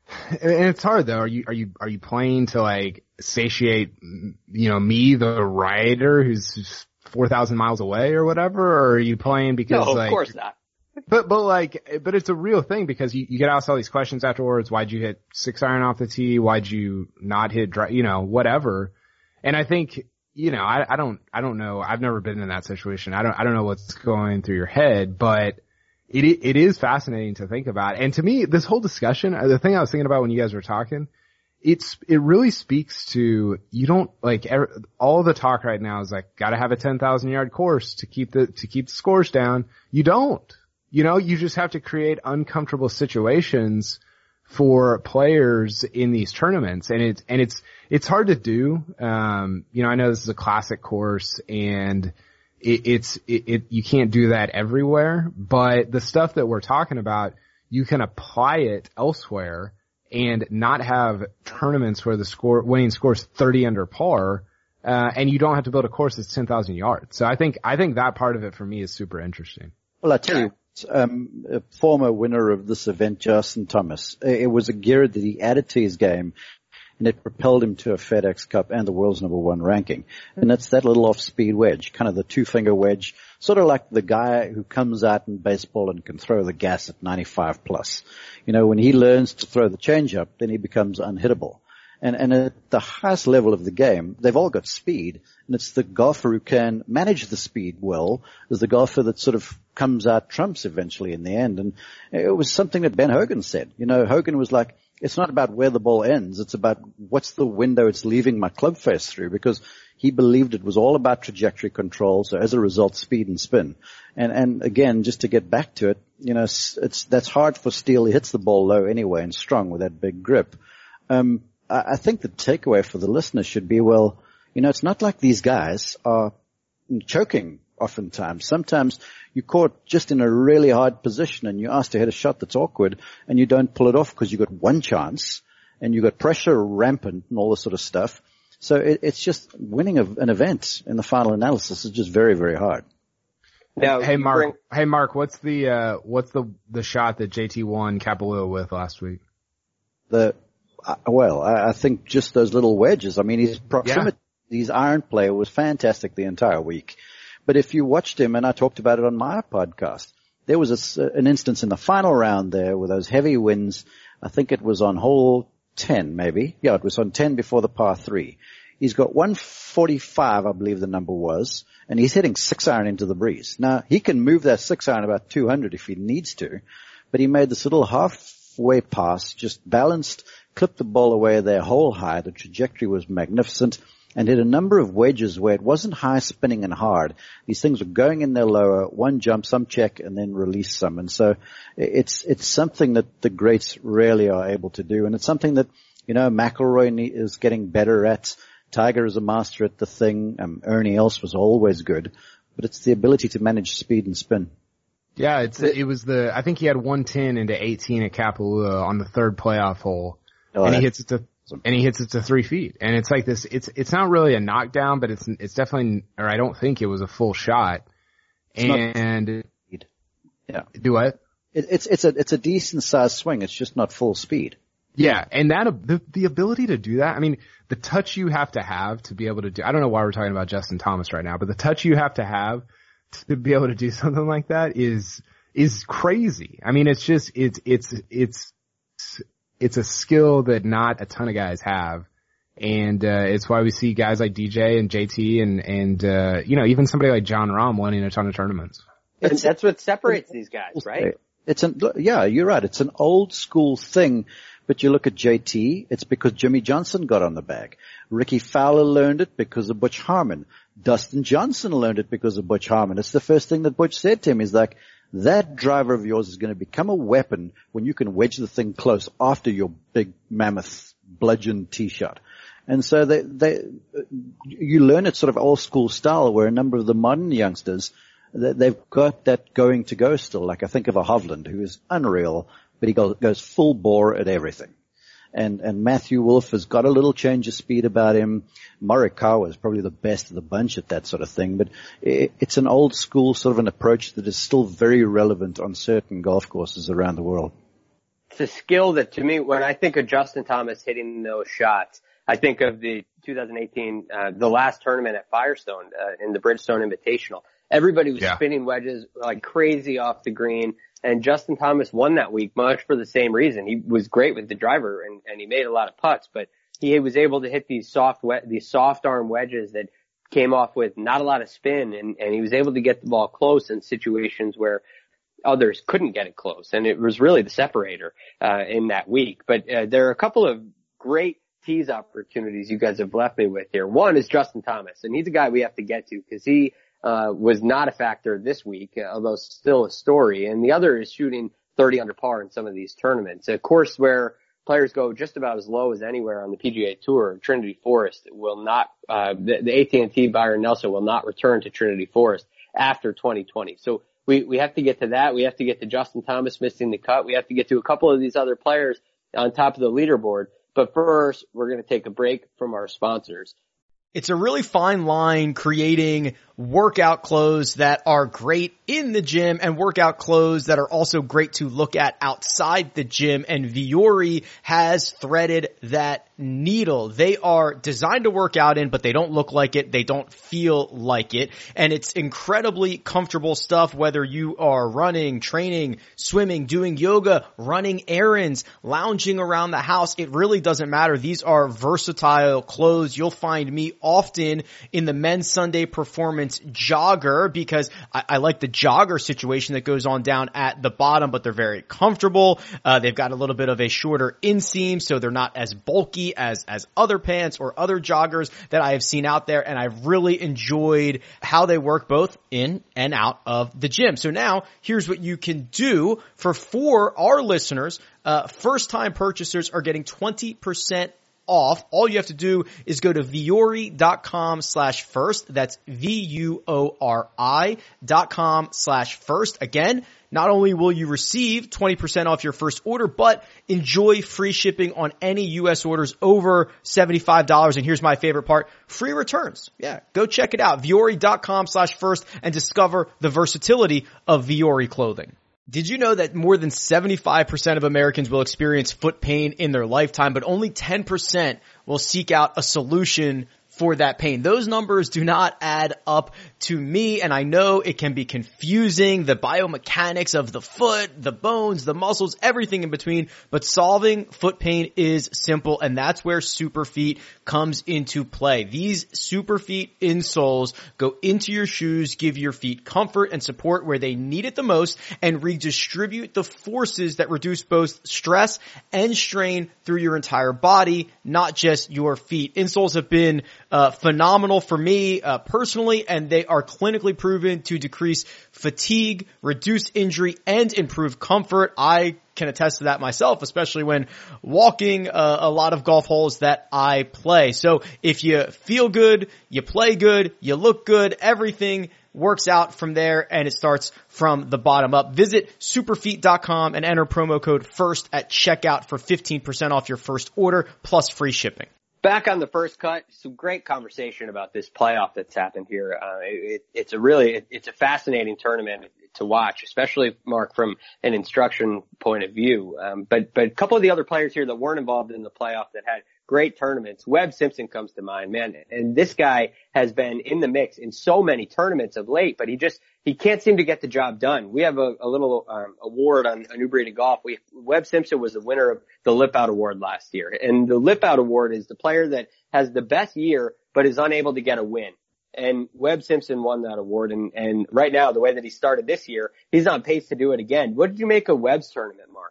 And it's hard though. Are you, are you, are you playing to like satiate, you know, me, the rider who's four thousand miles away or whatever? Or are you playing because no, of like, course not. But, but like, but it's a real thing because you, you get asked all these questions afterwards. Why'd you hit six iron off the tee? Why'd you not hit dry, you know, whatever. And I think, you know, I, I don't, I don't know. I've never been in that situation. I don't, I don't know what's going through your head, but it, it is fascinating to think about. And to me, this whole discussion, the thing I was thinking about when you guys were talking, it's, it really speaks to, you don't, like, every, all the talk right now is like, gotta have a ten thousand yard course to keep the, to keep the scores down. You don't. You know, you just have to create uncomfortable situations for players in these tournaments. And it's, and it's, it's hard to do. Um, you know, I know this is a classic course and it, it's, it, it, you can't do that everywhere, but the stuff that we're talking about, you can apply it elsewhere and not have tournaments where the score, winning scores thirty under par, uh, and you don't have to build a course that's ten thousand yards. So I think, I think that part of it for me is super interesting. Well, I tell you, um, a former winner of this event, Justin Thomas, it was a gear that he added to his game, and it propelled him to a FedEx Cup and the world's number one ranking. And it's that little off-speed wedge, kind of the two-finger wedge, sort of like the guy who comes out in baseball and can throw the gas at ninety-five plus. You know, when he learns to throw the changeup, then he becomes unhittable. And, and at the highest level of the game, they've all got speed, and it's the golfer who can manage the speed well is the golfer that sort of comes out trumps eventually in the end. And it was something that Ben Hogan said. You know, Hogan was like, it's not about where the ball ends, it's about what's the window it's leaving my club face through, because he believed it was all about trajectory control, so as a result, speed and spin. And, and again, just to get back to it, you know, it's, it's that's hard for Steele. He hits the ball low anyway and strong with that big grip. Um, I think the takeaway for the listener should be, well, you know, it's not like these guys are choking oftentimes. Sometimes you're caught just in a really hard position and you're asked to hit a shot that's awkward and you don't pull it off because you've got one chance and you've got pressure rampant and all this sort of stuff. So it, it's just winning a, an event in the final analysis is just very, very hard. Now, hey Mark, bring- hey Mark, what's the, uh, what's the, the shot that J T won Kapalua with last week? The, Uh, well, I, I think just those little wedges. I mean, his proximity, yeah. his iron play was fantastic the entire week. But if you watched him, and I talked about it on my podcast, there was a, an instance in the final round there with those heavy winds. I think it was on hole ten, maybe. Yeah, it was on ten before the par three. He's got one forty-five, I believe the number was, and he's hitting six iron into the breeze. Now, he can move that six iron about two hundred if he needs to, but he made this little halfway pass, just balanced, clipped the ball away there hole high. The trajectory was magnificent and hit a number of wedges where it wasn't high spinning and hard. These things were going in there lower, one jump, some check, and then release some. And so it's, it's something that the greats rarely are able to do. And it's something that, you know, McIlroy is getting better at. Tiger is a master at the thing. Um, Ernie Els was always good, but it's the ability to manage speed and spin. Yeah, it's, it was the, I think he had one ten into eighteen at Kapalua on the third playoff hole. Oh, and he hits it to, and he hits it to three feet. And it's like this, it's, it's not really a knockdown, but it's, it's definitely, or I don't think it was a full shot. It's and, not, yeah. Do what? It, it's, it's a, it's a decent sized swing. It's just not full speed. Yeah. And that, the, the ability to do that, I mean, the touch you have to have to be able to do, I don't know why we're talking about Justin Thomas right now, but the touch you have to have to be able to do something like that is, is crazy. I mean, it's just, it's, it's, it's, it's a skill that not a ton of guys have. And, uh, it's why we see guys like D J and J T and, and, uh, you know, even somebody like John Rahm winning a ton of tournaments. It's, that's what separates these guys, right? It's an, yeah, you're right. It's an old school thing. But you look at J T, it's because Jimmy Johnson got on the bag. Ricky Fowler learned it because of Butch Harmon. Dustin Johnson learned it because of Butch Harmon. It's the first thing that Butch said to him. He's like, that driver of yours is going to become a weapon when you can wedge the thing close after your big mammoth bludgeon tee shot. And so they, they, you learn it sort of old school style where a number of the modern youngsters, they've got that going to go still. Like I think of a Hovland who is unreal, but he goes full bore at everything. And, and Matthew Wolff has got a little change of speed about him. Morikawa is probably the best of the bunch at that sort of thing, but it, it's an old school sort of an approach that is still very relevant on certain golf courses around the world. it's a skill that to me, when I think of Justin Thomas hitting those shots, I think of the two thousand eighteen, uh, the last tournament at Firestone, uh, in the Bridgestone Invitational. Everybody was yeah. spinning wedges like crazy off the green, and Justin Thomas won that week much for the same reason. He was great with the driver and, and he made a lot of putts, but he was able to hit these soft, these soft arm wedges that came off with not a lot of spin, and, and he was able to get the ball close in situations where others couldn't get it close. And it was really the separator, uh, in that week. But, uh, there are a couple of great tease opportunities you guys have left me with here. One is Justin Thomas, and he's a guy we have to get to because he, uh, was not a factor this week, although still a story. And the other is shooting thirty under par in some of these tournaments. A course where players go just about as low as anywhere on the P G A Tour. Trinity Forest will not, uh, the, the A T and T Byron Nelson will not return to Trinity Forest after twenty twenty. So we, we have to get to that. We have to get to Justin Thomas missing the cut. We have to get to a couple of these other players on top of the leaderboard. But first, we're going to take a break from our sponsors. It's a really fine line creating workout clothes that are great in the gym and workout clothes that are also great to look at outside the gym. And Vuori has threaded that needle. They are designed to work out in, but they don't look like it. They don't feel like it. And it's incredibly comfortable stuff, whether you are running, training, swimming, doing yoga, running errands, lounging around the house. It really doesn't matter. These are versatile clothes. You'll find me often in the men's Sunday Performance jogger because I, I like the jogger situation that goes on down at the bottom, but they're very comfortable. Uh, they've got a little bit of a shorter inseam, so they're not as bulky as, as other pants or other joggers that I have seen out there. And I've really enjoyed how they work both in and out of the gym. So now here's what you can do for, for our listeners. Uh, first time purchasers are getting twenty percent off. All you have to do is go to vuori.com slash first. That's V-U-O-R-I dot com slash first. Again, not only will you receive twenty percent off your first order, but enjoy free shipping on any U S orders over seventy-five dollars. And here's my favorite part, free returns. Yeah, go check it out. Vuori.com slash first and discover the versatility of Vuori clothing. Did you know that more than seventy-five percent of Americans will experience foot pain in their lifetime, but only ten percent will seek out a solution for that pain? Those numbers do not add up to me, and I know it can be confusing, the biomechanics of the foot, the bones, the muscles, everything in between, but solving foot pain is simple, and that's where Superfeet comes into play. These Superfeet insoles go into your shoes, give your feet comfort and support where they need it the most, and redistribute the forces that reduce both stress and strain through your entire body, not just your feet. Insoles have been Uh, phenomenal for me, uh, personally, and they are clinically proven to decrease fatigue, reduce injury, and improve comfort. I can attest to that myself, especially when walking uh, a lot of golf holes that I play. So if you feel good, you play good, you look good, everything works out from there, and it starts from the bottom up. Visit superfeet dot com and enter promo code FIRST at checkout for fifteen percent off your first order plus free shipping. Back on the first cut, some great conversation about this playoff that's happened here. Uh, it, it's a really, it, it's a fascinating tournament to watch, especially, Mark, from an instruction point of view. Um, but, but a couple of the other players here that weren't involved in the playoff that had great tournaments. Webb Simpson comes to mind, man. And this guy has been in the mix in so many tournaments of late, but he just, he can't seem to get the job done. We have a, a little um, award on A New Breed of Golf. We, Webb Simpson was the winner of the Lip Out Award last year. And the Lip Out Award is the player that has the best year, but is unable to get a win. And Webb Simpson won that award. And, and right now, the way that he started this year, he's on pace to do it again. What did you make of Webb's tournament, Mark?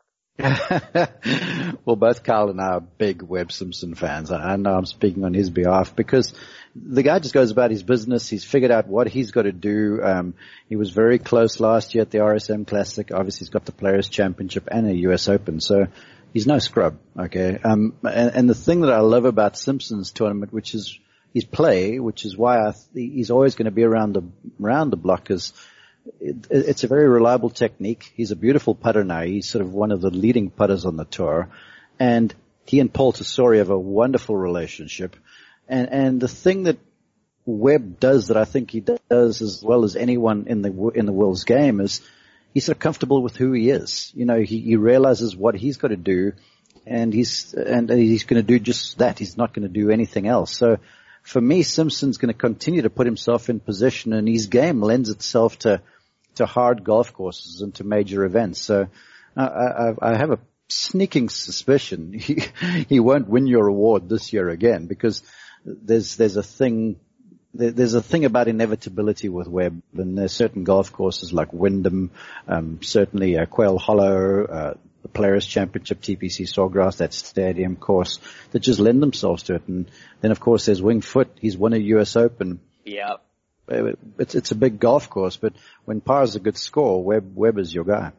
Well, both Carl and I are big Webb Simpson fans. I know I'm speaking on his behalf because the guy just goes about his business. He's figured out what he's got to do. Um, he was very close last year at the R S M Classic. Obviously, he's got the Players Championship and a U S Open, so he's no scrub. Okay, um, and, and the thing that I love about Simpson's tournament, which is his play, which is why I th- he's always going to be around the around the block, is It, it's a very reliable technique. He's a beautiful putter now. He's sort of one of the leading putters on the tour. And he and Paul Tesori have a wonderful relationship. And, and the thing that Webb does that I think he does as well as anyone in the, in the world's game is he's sort of comfortable with who he is. You know, he, he realizes what he's got to do, and he's and he's going to do just that. He's not going to do anything else. So, for me, Simpson's going to continue to put himself in position, and his game lends itself to to hard golf courses and to major events. So, I, I, I have a sneaking suspicion he he won't win your award this year again, because there's there's a thing. There's a thing about inevitability with Webb, and there's certain golf courses like Wyndham, um, certainly uh, Quail Hollow, uh, the Players Championship, T P C Sawgrass, that stadium course, that just lend themselves to it. And then, of course, there's Winged Foot. He's won a U S Open. Yeah. It's, it's a big golf course, but when par's a good score, Webb, Webb is your guy.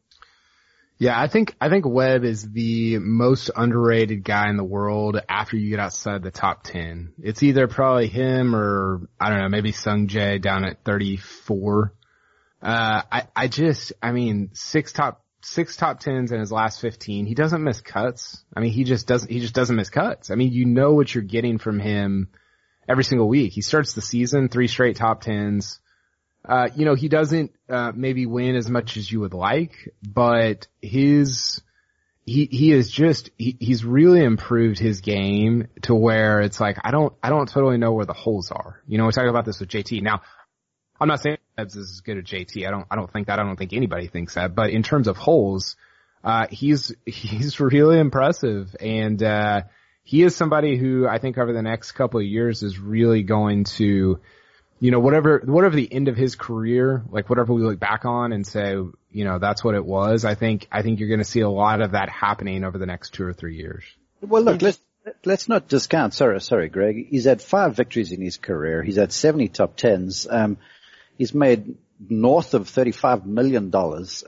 Yeah, I think, I think Webb is the most underrated guy in the world after you get outside the top ten. It's either probably him or, I don't know, maybe Sung Jae down at thirty-four. Uh, I, I just, I mean, six top, six top tens in his last fifteen. He doesn't miss cuts. I mean, he just doesn't, he just doesn't miss cuts. I mean, you know what you're getting from him every single week. He starts the season, three straight top tens. Uh, you know, he doesn't, uh, maybe win as much as you would like, but his, he, he is just, he, he's really improved his game to where it's like, I don't, I don't totally know where the holes are. You know, we talked about this with J T. Now, I'm not saying Ebbs is as good as J T. I don't, I don't think that. I don't think anybody thinks that. But in terms of holes, uh, he's, he's really impressive. And, uh, he is somebody who I think over the next couple of years is really going to, you know, whatever, whatever the end of his career, like whatever we look back on and say, you know, that's what it was. I think, I think you're going to see a lot of that happening over the next two or three years. Well, look, let's, let's not discount, sorry, sorry, Greg. He's had five victories in his career. He's had seventy top tens. Um, he's made north of thirty-five million dollars.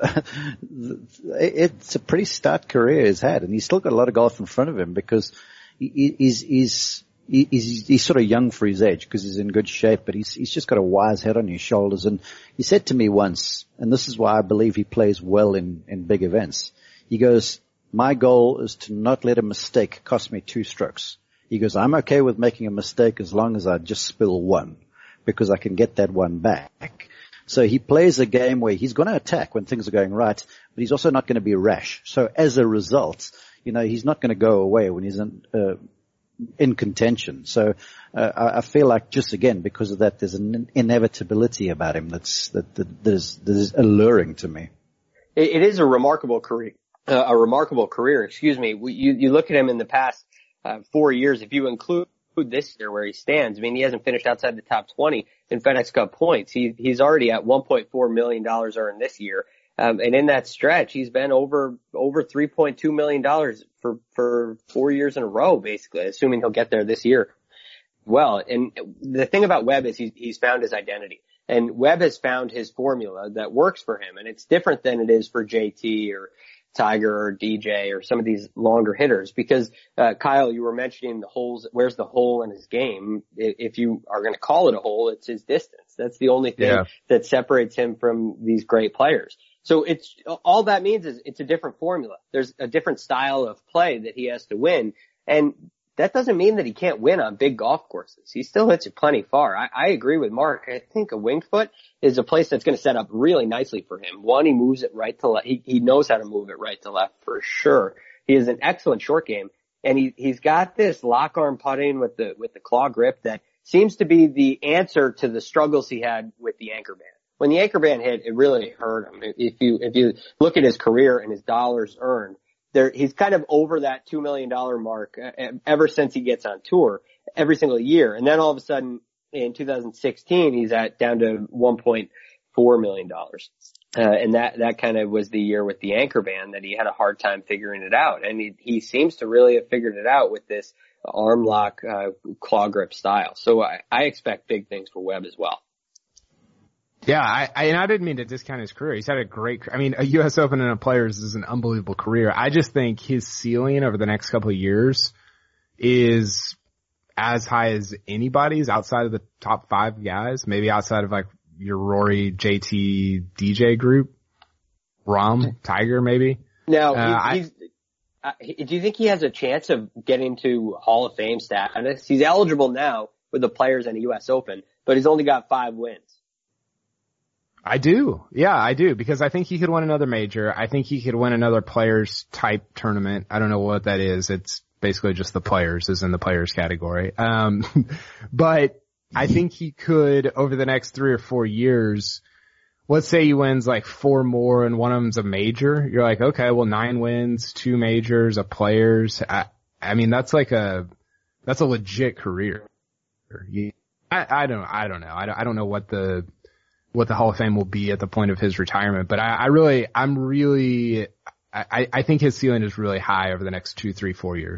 It's a pretty stout career he's had, and he's still got a lot of golf in front of him because he, he's, he's, He's, he's sort of young for his age because he's in good shape, but he's, he's just got a wise head on his shoulders. And he said to me once, and this is why I believe he plays well in, in big events. He goes, my goal is to not let a mistake cost me two strokes. He goes, I'm okay with making a mistake as long as I just spill one, because I can get that one back. So he plays a game where he's going to attack when things are going right, but he's also not going to be rash. So as a result, you know, he's not going to go away when he's in, uh, in contention. So uh, I, I feel like just again because of that, there's an inevitability about him that's that, that, that, is, that is alluring to me. It, it is a remarkable career. Uh, a remarkable career. Excuse me. You you look at him in the past uh, four years. If you include this year where he stands, I mean, he hasn't finished outside the top twenty in FedEx Cup points. He he's already at one point four million dollars earned this year. Um, and in that stretch, he's been over, over three point two million dollars for, for four years in a row, basically, assuming he'll get there this year. Well, and the thing about Webb is he's, he's found his identity. And Webb has found his formula that works for him. And it's different than it is for J T or Tiger or D J or some of these longer hitters. Because, uh, Kyle, you were mentioning the holes, where's the hole in his game? If you are going to call it a hole, it's his distance. That's the only thing yeah. that separates him from these great players. So it's, all that means is it's a different formula. There's a different style of play that he has to win. And that doesn't mean that he can't win on big golf courses. He still hits it plenty far. I, I agree with Mark. I think a Winged Foot is a place that's going to set up really nicely for him. One, he moves it right to left. He, he knows how to move it right to left for sure. He has an excellent short game. And he, he's got this lock arm putting with the, with the claw grip that seems to be the answer to the struggles he had with the anchor band. When the anchor band hit, it really hurt him. If you, if you look at his career and his dollars earned, there, he's kind of over that two million dollars mark ever since he gets on tour every single year. And then all of a sudden in two thousand sixteen, he's at down to one point four million dollars. Uh, and that, that kind of was the year with the anchor band that he had a hard time figuring it out. And he, he seems to really have figured it out with this arm lock, uh, claw grip style. So I, I expect big things for Webb as well. Yeah, I, I, and I didn't mean to discount his career. He's had a great, I mean, a U S Open and a Players is an unbelievable career. I just think his ceiling over the next couple of years is as high as anybody's outside of the top five guys, maybe outside of like your Rory, J T, D J group, Rahm, Tiger maybe. Now, uh, he's, he's, uh, do you think he has a chance of getting to Hall of Fame status? He's eligible now with the Players and the U S Open, but he's only got five wins. I do. Yeah, I do. Because I think he could win another major. I think he could win another players type tournament. I don't know what that is. It's basically just the players is in the players category. Um, but I think he could over the next three or four years, let's say he wins like four more and one of them's a major. You're like, okay, well, nine wins, two majors, a players. I, I mean, that's like a, that's a legit career. You, I, I don't, I don't know. I don't, I don't know what the, what the Hall of Fame will be at the point of his retirement, but I, I really, I'm really, I, I think his ceiling is really high over the next two, three, four years.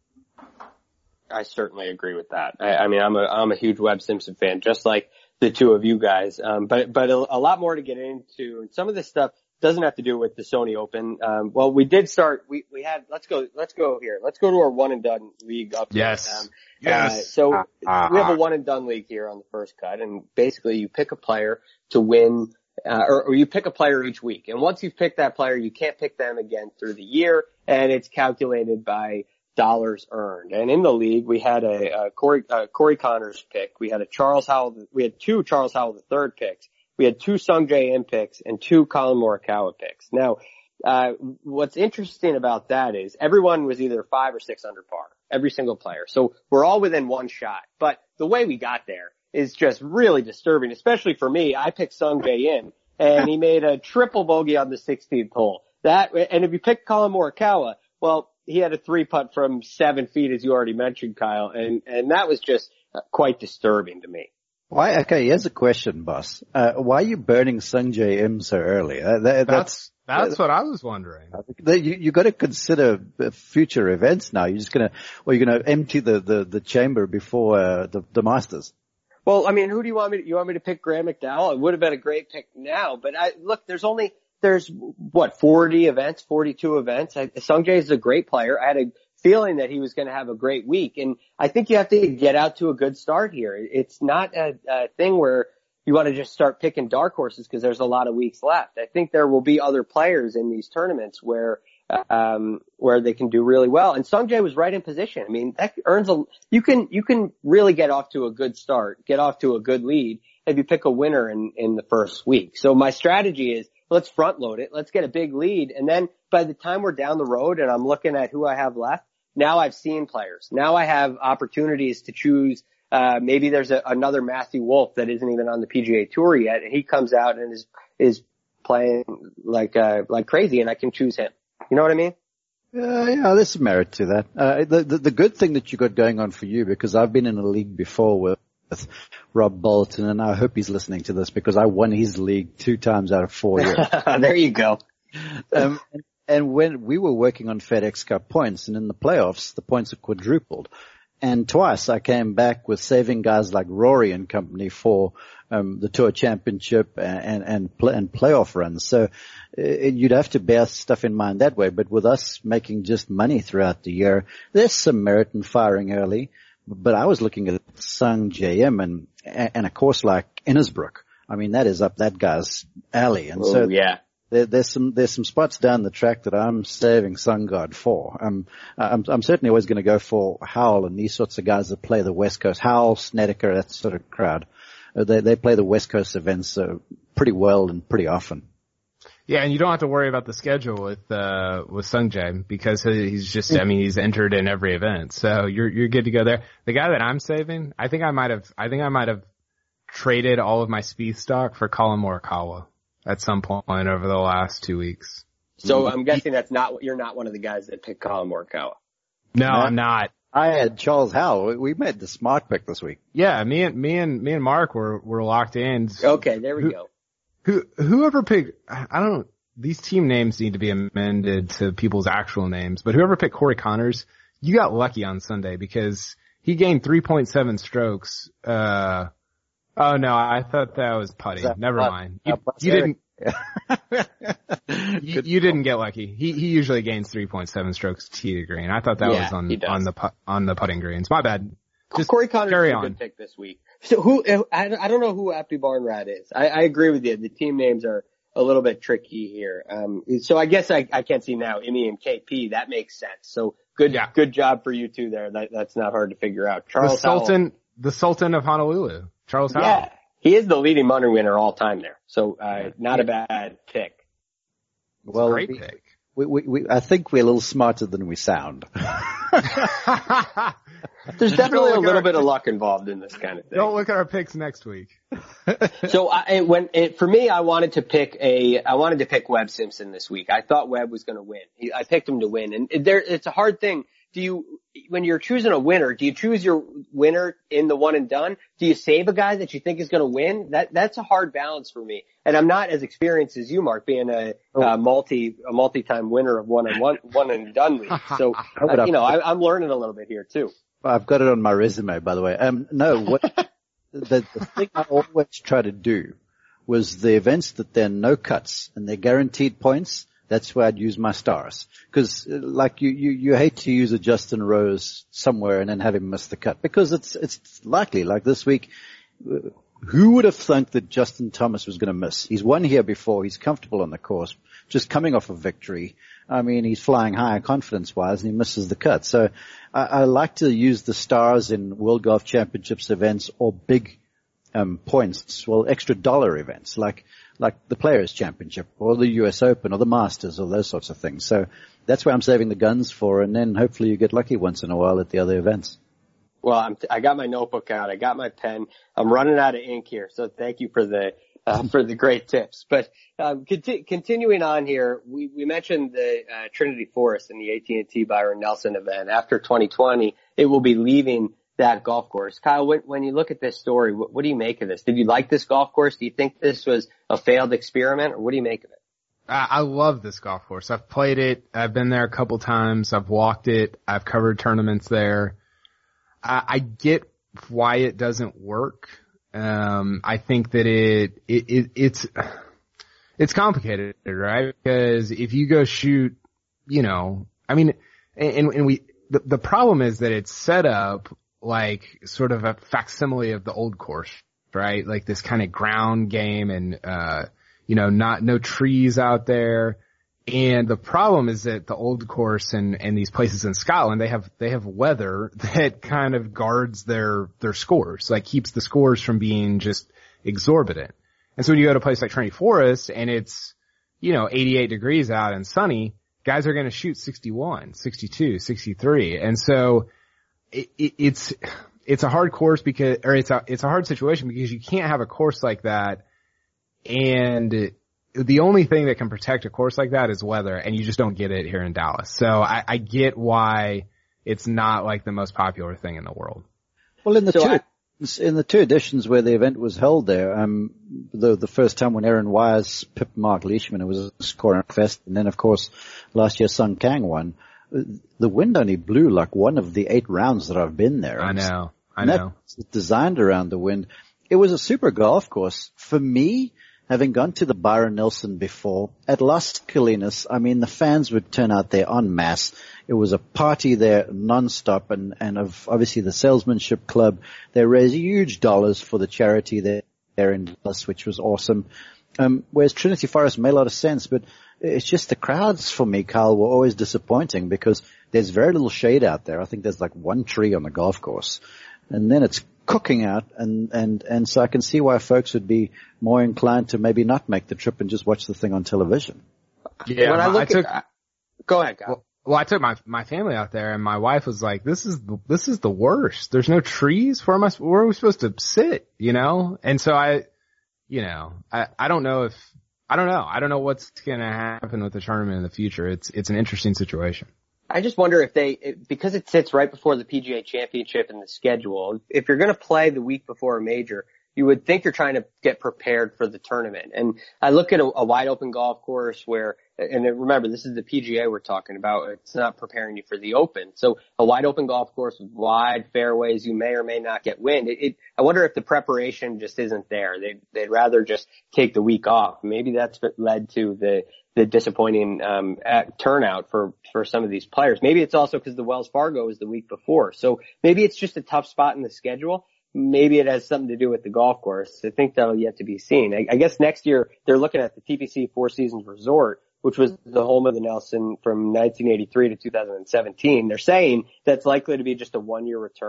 I certainly agree with that. I, I mean, I'm a, I'm a huge Webb Simpson fan, just like the two of you guys. Um, but, but a, a lot more to get into. And some of this stuff doesn't have to do with the Sony Open. Um, well, we did start, we, we had, let's go, let's go here. Let's go to our one and done league update. Yes. Um, yes. Uh, so uh, uh, we have a one and done league here on the first cut. And basically you pick a player to win, uh, or, or you pick a player each week. And once you've picked that player, you can't pick them again through the year. And it's calculated by dollars earned. And in the league, we had a, a Corey, uh, Corey Connors pick. We had a Charles Howell, we had two Charles Howell the third picks. We had two Sungjae Im picks and two Colin Morikawa picks. Now, uh, what's interesting about that is everyone was either five or six under par, every single player. So we're all within one shot. But the way we got there is just really disturbing, especially for me. I picked Sungjae Im and he made a triple bogey on the sixteenth hole. That, and if you pick Colin Morikawa, well, he had a three putt from seven feet, as you already mentioned, Kyle, and, and that was just quite disturbing to me. Why? Okay, here's a question, boss. Uh, why are you burning Sungjae Im so early? Uh, that, that's that's what I was wondering. You you got to consider future events now. You're just gonna, or you're gonna empty the the, the chamber before uh, the the Masters. Well, I mean, who do you want me to? You want me to pick Graham McDowell? It would have been a great pick now, but I look. There's only there's what forty events, forty-two events. I, Sungjae is a great player. I had a feeling that he was going to have a great week. And I think you have to get out to a good start here. It's not a, a thing where you want to just start picking dark horses because there's a lot of weeks left. I think there will be other players in these tournaments where, um, where they can do really well. And Sungjae was right in position. I mean, that earns a, you can, you can really get off to a good start, get off to a good lead if you pick a winner in, in the first week. So my strategy is, let's front load it. Let's get a big lead. And then by the time we're down the road and I'm looking at who I have left, now I've seen players. Now I have opportunities to choose. Uh, maybe there's a, another Matthew Wolff that isn't even on the P G A Tour yet, and he comes out and is is playing like uh, like crazy, and I can choose him. You know what I mean? Uh, yeah, there's some merit to that. Uh, the, the the good thing that you got going on for you, because I've been in a league before with, with Rob Bolton, and I hope he's listening to this because I won his league two times out of four years. There you go. Um, and, And when we were working on FedEx Cup points, and in the playoffs, the points are quadrupled. And twice I came back with saving guys like Rory and company for um, the Tour Championship and and, play, and playoff runs. So uh, you'd have to bear stuff in mind that way. But with us making just money throughout the year, there's some merit in firing early. But I was looking at Sungjae Im and and a course like Innisbrook. I mean, that is up that guy's alley. And oh, so yeah. There, there's some there's some spots down the track that I'm saving SunGuard for. Um, I'm I'm certainly always going to go for Howell and these sorts of guys that play the West Coast. Howell, Snedeker, that sort of crowd. Uh, they they play the West Coast events uh, pretty well and pretty often. Yeah, and you don't have to worry about the schedule with uh with Sungjae because he's just I mean he's entered in every event, so you're you're good to go there. The guy that I'm saving, I think I might have I think I might have traded all of my Spieth stock for Colin Morikawa at some point over the last two weeks. So I'm guessing that's not, you're not one of the guys that picked Colin Morikawa. No, I'm not. I had Charles Howell. We made the smart pick this week. Yeah, me and, me and, me and Mark were, were locked in. Okay, there we who, go. Who, whoever picked, I don't, these team names need to be amended to people's actual names, but whoever picked Corey Connors, you got lucky on Sunday because he gained three point seven strokes, uh, oh no, I thought that was putting. That Never putt, mind. You, you didn't. you, you didn't get lucky. He he usually gains three point seven strokes tee to green. I thought that yeah, was on on the put, on the putting greens. My bad. Just Corey Connors carry is a on. good pick this week. So who? I, I don't know who Appy Barnrat is. I, I agree with you. The team names are a little bit tricky here. Um, so I guess I I can't see now. Imi and K P. That makes sense. So good yeah. good job for you two there. That that's not hard to figure out. Charles the Sultan, Howell. the Sultan of Honolulu. Charles Howell. Yeah, He is the leading money winner all time there. So, uh, not a bad pick. Well, great we, pick. We, we, we, I think we're a little smarter than we sound. There's definitely a little bit of luck involved in this kind of thing. Don't look at our picks next week. So I, when it, for me, I wanted to pick a, I wanted to pick Webb Simpson this week. I thought Webb was going to win. He, I picked him to win, and there, it's a hard thing. Do you, when you're choosing a winner, do you choose your winner in the one and done? Do you save a guy that you think is going to win? That, that's a hard balance for me. And I'm not as experienced as you, Mark, being a, a multi, a multi-time winner of one and one, one and done league. So, uh, you know, I, I'm learning a little bit here too. I've got it on my resume, by the way. Um, no, what, the, the thing I always try to do was the events that there are no cuts and they're guaranteed points. That's where I'd use my stars. Cause like you, you, you hate to use a Justin Rose somewhere and then have him miss the cut because it's, it's likely. Like this week, who would have thunk that Justin Thomas was going to miss? He's won here before. He's comfortable on the course, just coming off a victory. I mean, he's flying high confidence-wise, and he misses the cut. So I, I like to use the stars in World Golf Championships events or big um points, well, extra dollar events like like the Players Championship or the U S Open or the Masters or those sorts of things. So that's where I'm saving the guns for, and then hopefully you get lucky once in a while at the other events. Well, I'm t- I got my notebook out. I got my pen. I'm running out of ink here, so thank you for the uh, for the great tips. But um, conti- continuing on here, we, we mentioned the uh, Trinity Forest and the A T and T Byron Nelson event. After twenty twenty, it will be leaving that golf course. Kyle, when, when you look at this story, what, what do you make of this? Did you like this golf course? Do you think this was a failed experiment, or what do you make of it? I, I love this golf course. I've played it. I've been there a couple times. I've walked it. I've covered tournaments there. I, I get why it doesn't work. Um, I think that it, it, it, it's, it's complicated, right? Because if you go shoot, you know, I mean, and, and we, the, the problem is that it's set up like sort of a facsimile of the old course, right? Like this kind of ground game and, uh, you know, not, no trees out there. And the problem is that the old course and, and these places in Scotland, they have, they have weather that kind of guards their, their scores, like keeps the scores from being just exorbitant. And so when you go to a place like Trinity Forest and it's, you know, eighty-eight degrees out and sunny, guys are going to shoot sixty-one, sixty-two, sixty-three. And so it, it, it's, it's a hard course because, or it's a, it's a hard situation because you can't have a course like that. And it, the only thing that can protect a course like that is weather, and you just don't get it here in Dallas. So I, I get why it's not like the most popular thing in the world. Well, in the so two, I, in the two editions where the event was held there, um, the the first time when Aaron Wise pipped Mark Leishman, it was a scoring fest, and then of course last year Sung Kang won. The wind only blew like one of the eight rounds that I've been there. I know, I and know. It's designed around the wind. It was a super golf course for me. Having gone to the Byron Nelson before, at Las Colinas, I mean, the fans would turn out there en masse. It was a party there nonstop, and, and of obviously the Salesmanship Club. They raised huge dollars for the charity there, there in Dallas, which was awesome. Um, whereas Trinity Forest made a lot of sense, but it's just the crowds for me, Kyle, were always disappointing because there's very little shade out there. I think there's like one tree on the golf course. And then it's cooking out, and, and, and so I can see why folks would be more inclined to maybe not make the trip and just watch the thing on television. Yeah, when I look I took, at, go ahead, Kyle. Well, well, I took my, my family out there and my wife was like, this is, the, this is the worst. There's no trees. Where am I, where are we supposed to sit? You know? And so I, you know, I, I don't know if, I don't know. I don't know what's going to happen with the tournament in the future. It's, it's an interesting situation. I just wonder if they, because it sits right before the P G A Championship in the schedule, if you're going to play the week before a major, you would think you're trying to get prepared for the tournament. And I look at a, a wide open golf course where, and remember, this is the P G A we're talking about. It's not preparing you for the Open. So a wide open golf course with wide fairways, you may or may not get wind. It, it, I wonder if the preparation just isn't there. They'd, they'd rather just take the week off. Maybe that's what led to the, the disappointing, um, at turnout for, for some of these players. Maybe it's also because the Wells Fargo is the week before. So maybe it's just a tough spot in the schedule. Maybe it has something to do with the golf course. I think that'll yet to be seen. I, I guess next year they're looking at the T P C Four Seasons Resort, which was the home of the Nelson from nineteen eighty-three to two thousand seventeen. They're saying that's likely to be just a one-year return.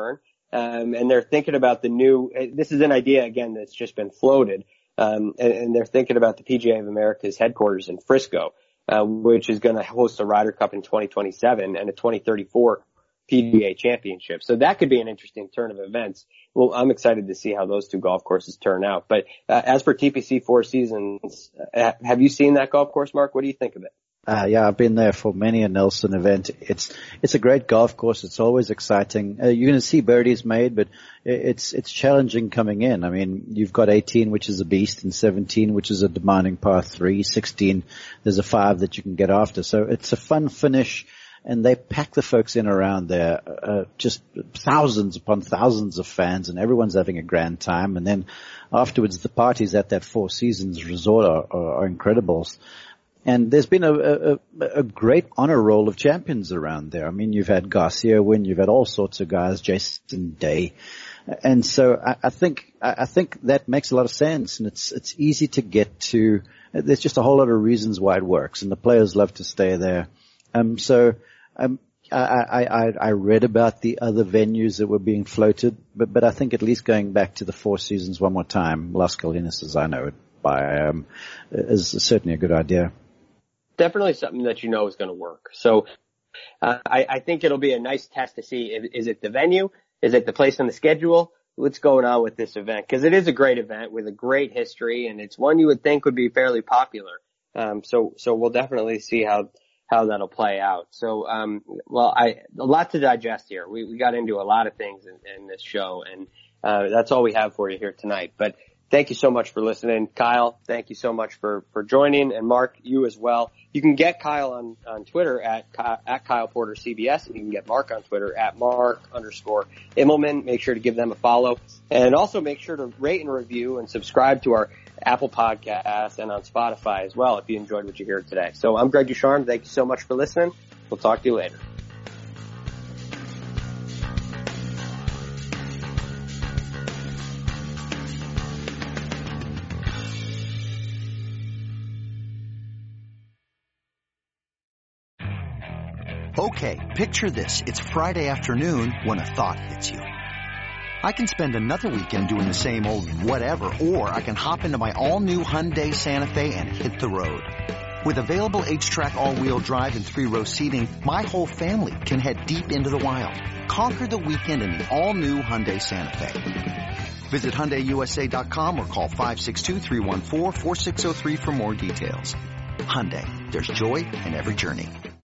Um, and they're thinking about the new, this is an idea again that's just been floated. Um, and, and they're thinking about the P G A of America's headquarters in Frisco, uh, which is going to host a Ryder Cup in twenty twenty-seven and a twenty thirty-four P G A championship. So that could be an interesting turn of events. Well, I'm excited to see how those two golf courses turn out. But uh, as for T P C Four Seasons, uh, have you seen that golf course, Mark? What do you think of it? Uh, yeah, I've been there for many a Nelson event. It's, it's a great golf course. It's always exciting. Uh, you're going to see birdies made, but it's, it's challenging coming in. I mean, you've got eighteen, which is a beast, and seventeen, which is a demanding par three, sixteen, there's a five that you can get after. So it's a fun finish, and they pack the folks in around there, uh, just thousands upon thousands of fans, and everyone's having a grand time. And then afterwards, the parties at that Four Seasons resort are, are, are incredible. And there's been a, a, a great honor roll of champions around there. I mean, you've had Garcia win, you've had all sorts of guys, Jason Day. And so I, I think, I think that makes a lot of sense, and it's, it's easy to get to. There's just a whole lot of reasons why it works, and the players love to stay there. Um, so, um, I, I, I read about the other venues that were being floated, but, but I think at least going back to the Four Seasons one more time, Las Colinas, as I know it by, um, is certainly a good idea. Definitely something that you know is going to work. So uh, I, I think it'll be a nice test to see, if, is it the venue? Is it the place on the schedule? What's going on with this event? Because it is a great event with a great history, and it's one you would think would be fairly popular. Um, so so we'll definitely see how how that'll play out. So um, well, I a lot to digest here. We we got into a lot of things in, in this show, and uh, that's all we have for you here tonight. But thank you so much for listening. Kyle, thank you so much for, for joining, and Mark, you as well. You can get Kyle on, on Twitter at, at Kyle Porter C B S, and you can get Mark on Twitter at Mark underscore Immelman. Make sure to give them a follow, and also make sure to rate and review and subscribe to our Apple Podcast and on Spotify as well if you enjoyed what you heard today. So I'm Greg Ducharme. Thank you so much for listening. We'll talk to you later. Okay, picture this. It's Friday afternoon when a thought hits you. I can spend another weekend doing the same old whatever, or I can hop into my all-new Hyundai Santa Fe and hit the road. With available H-Track all-wheel drive and three-row seating, my whole family can head deep into the wild. Conquer the weekend in the all-new Hyundai Santa Fe. Visit Hyundai U S A dot com or call five six two, three one four, four six zero three for more details. Hyundai, there's joy in every journey.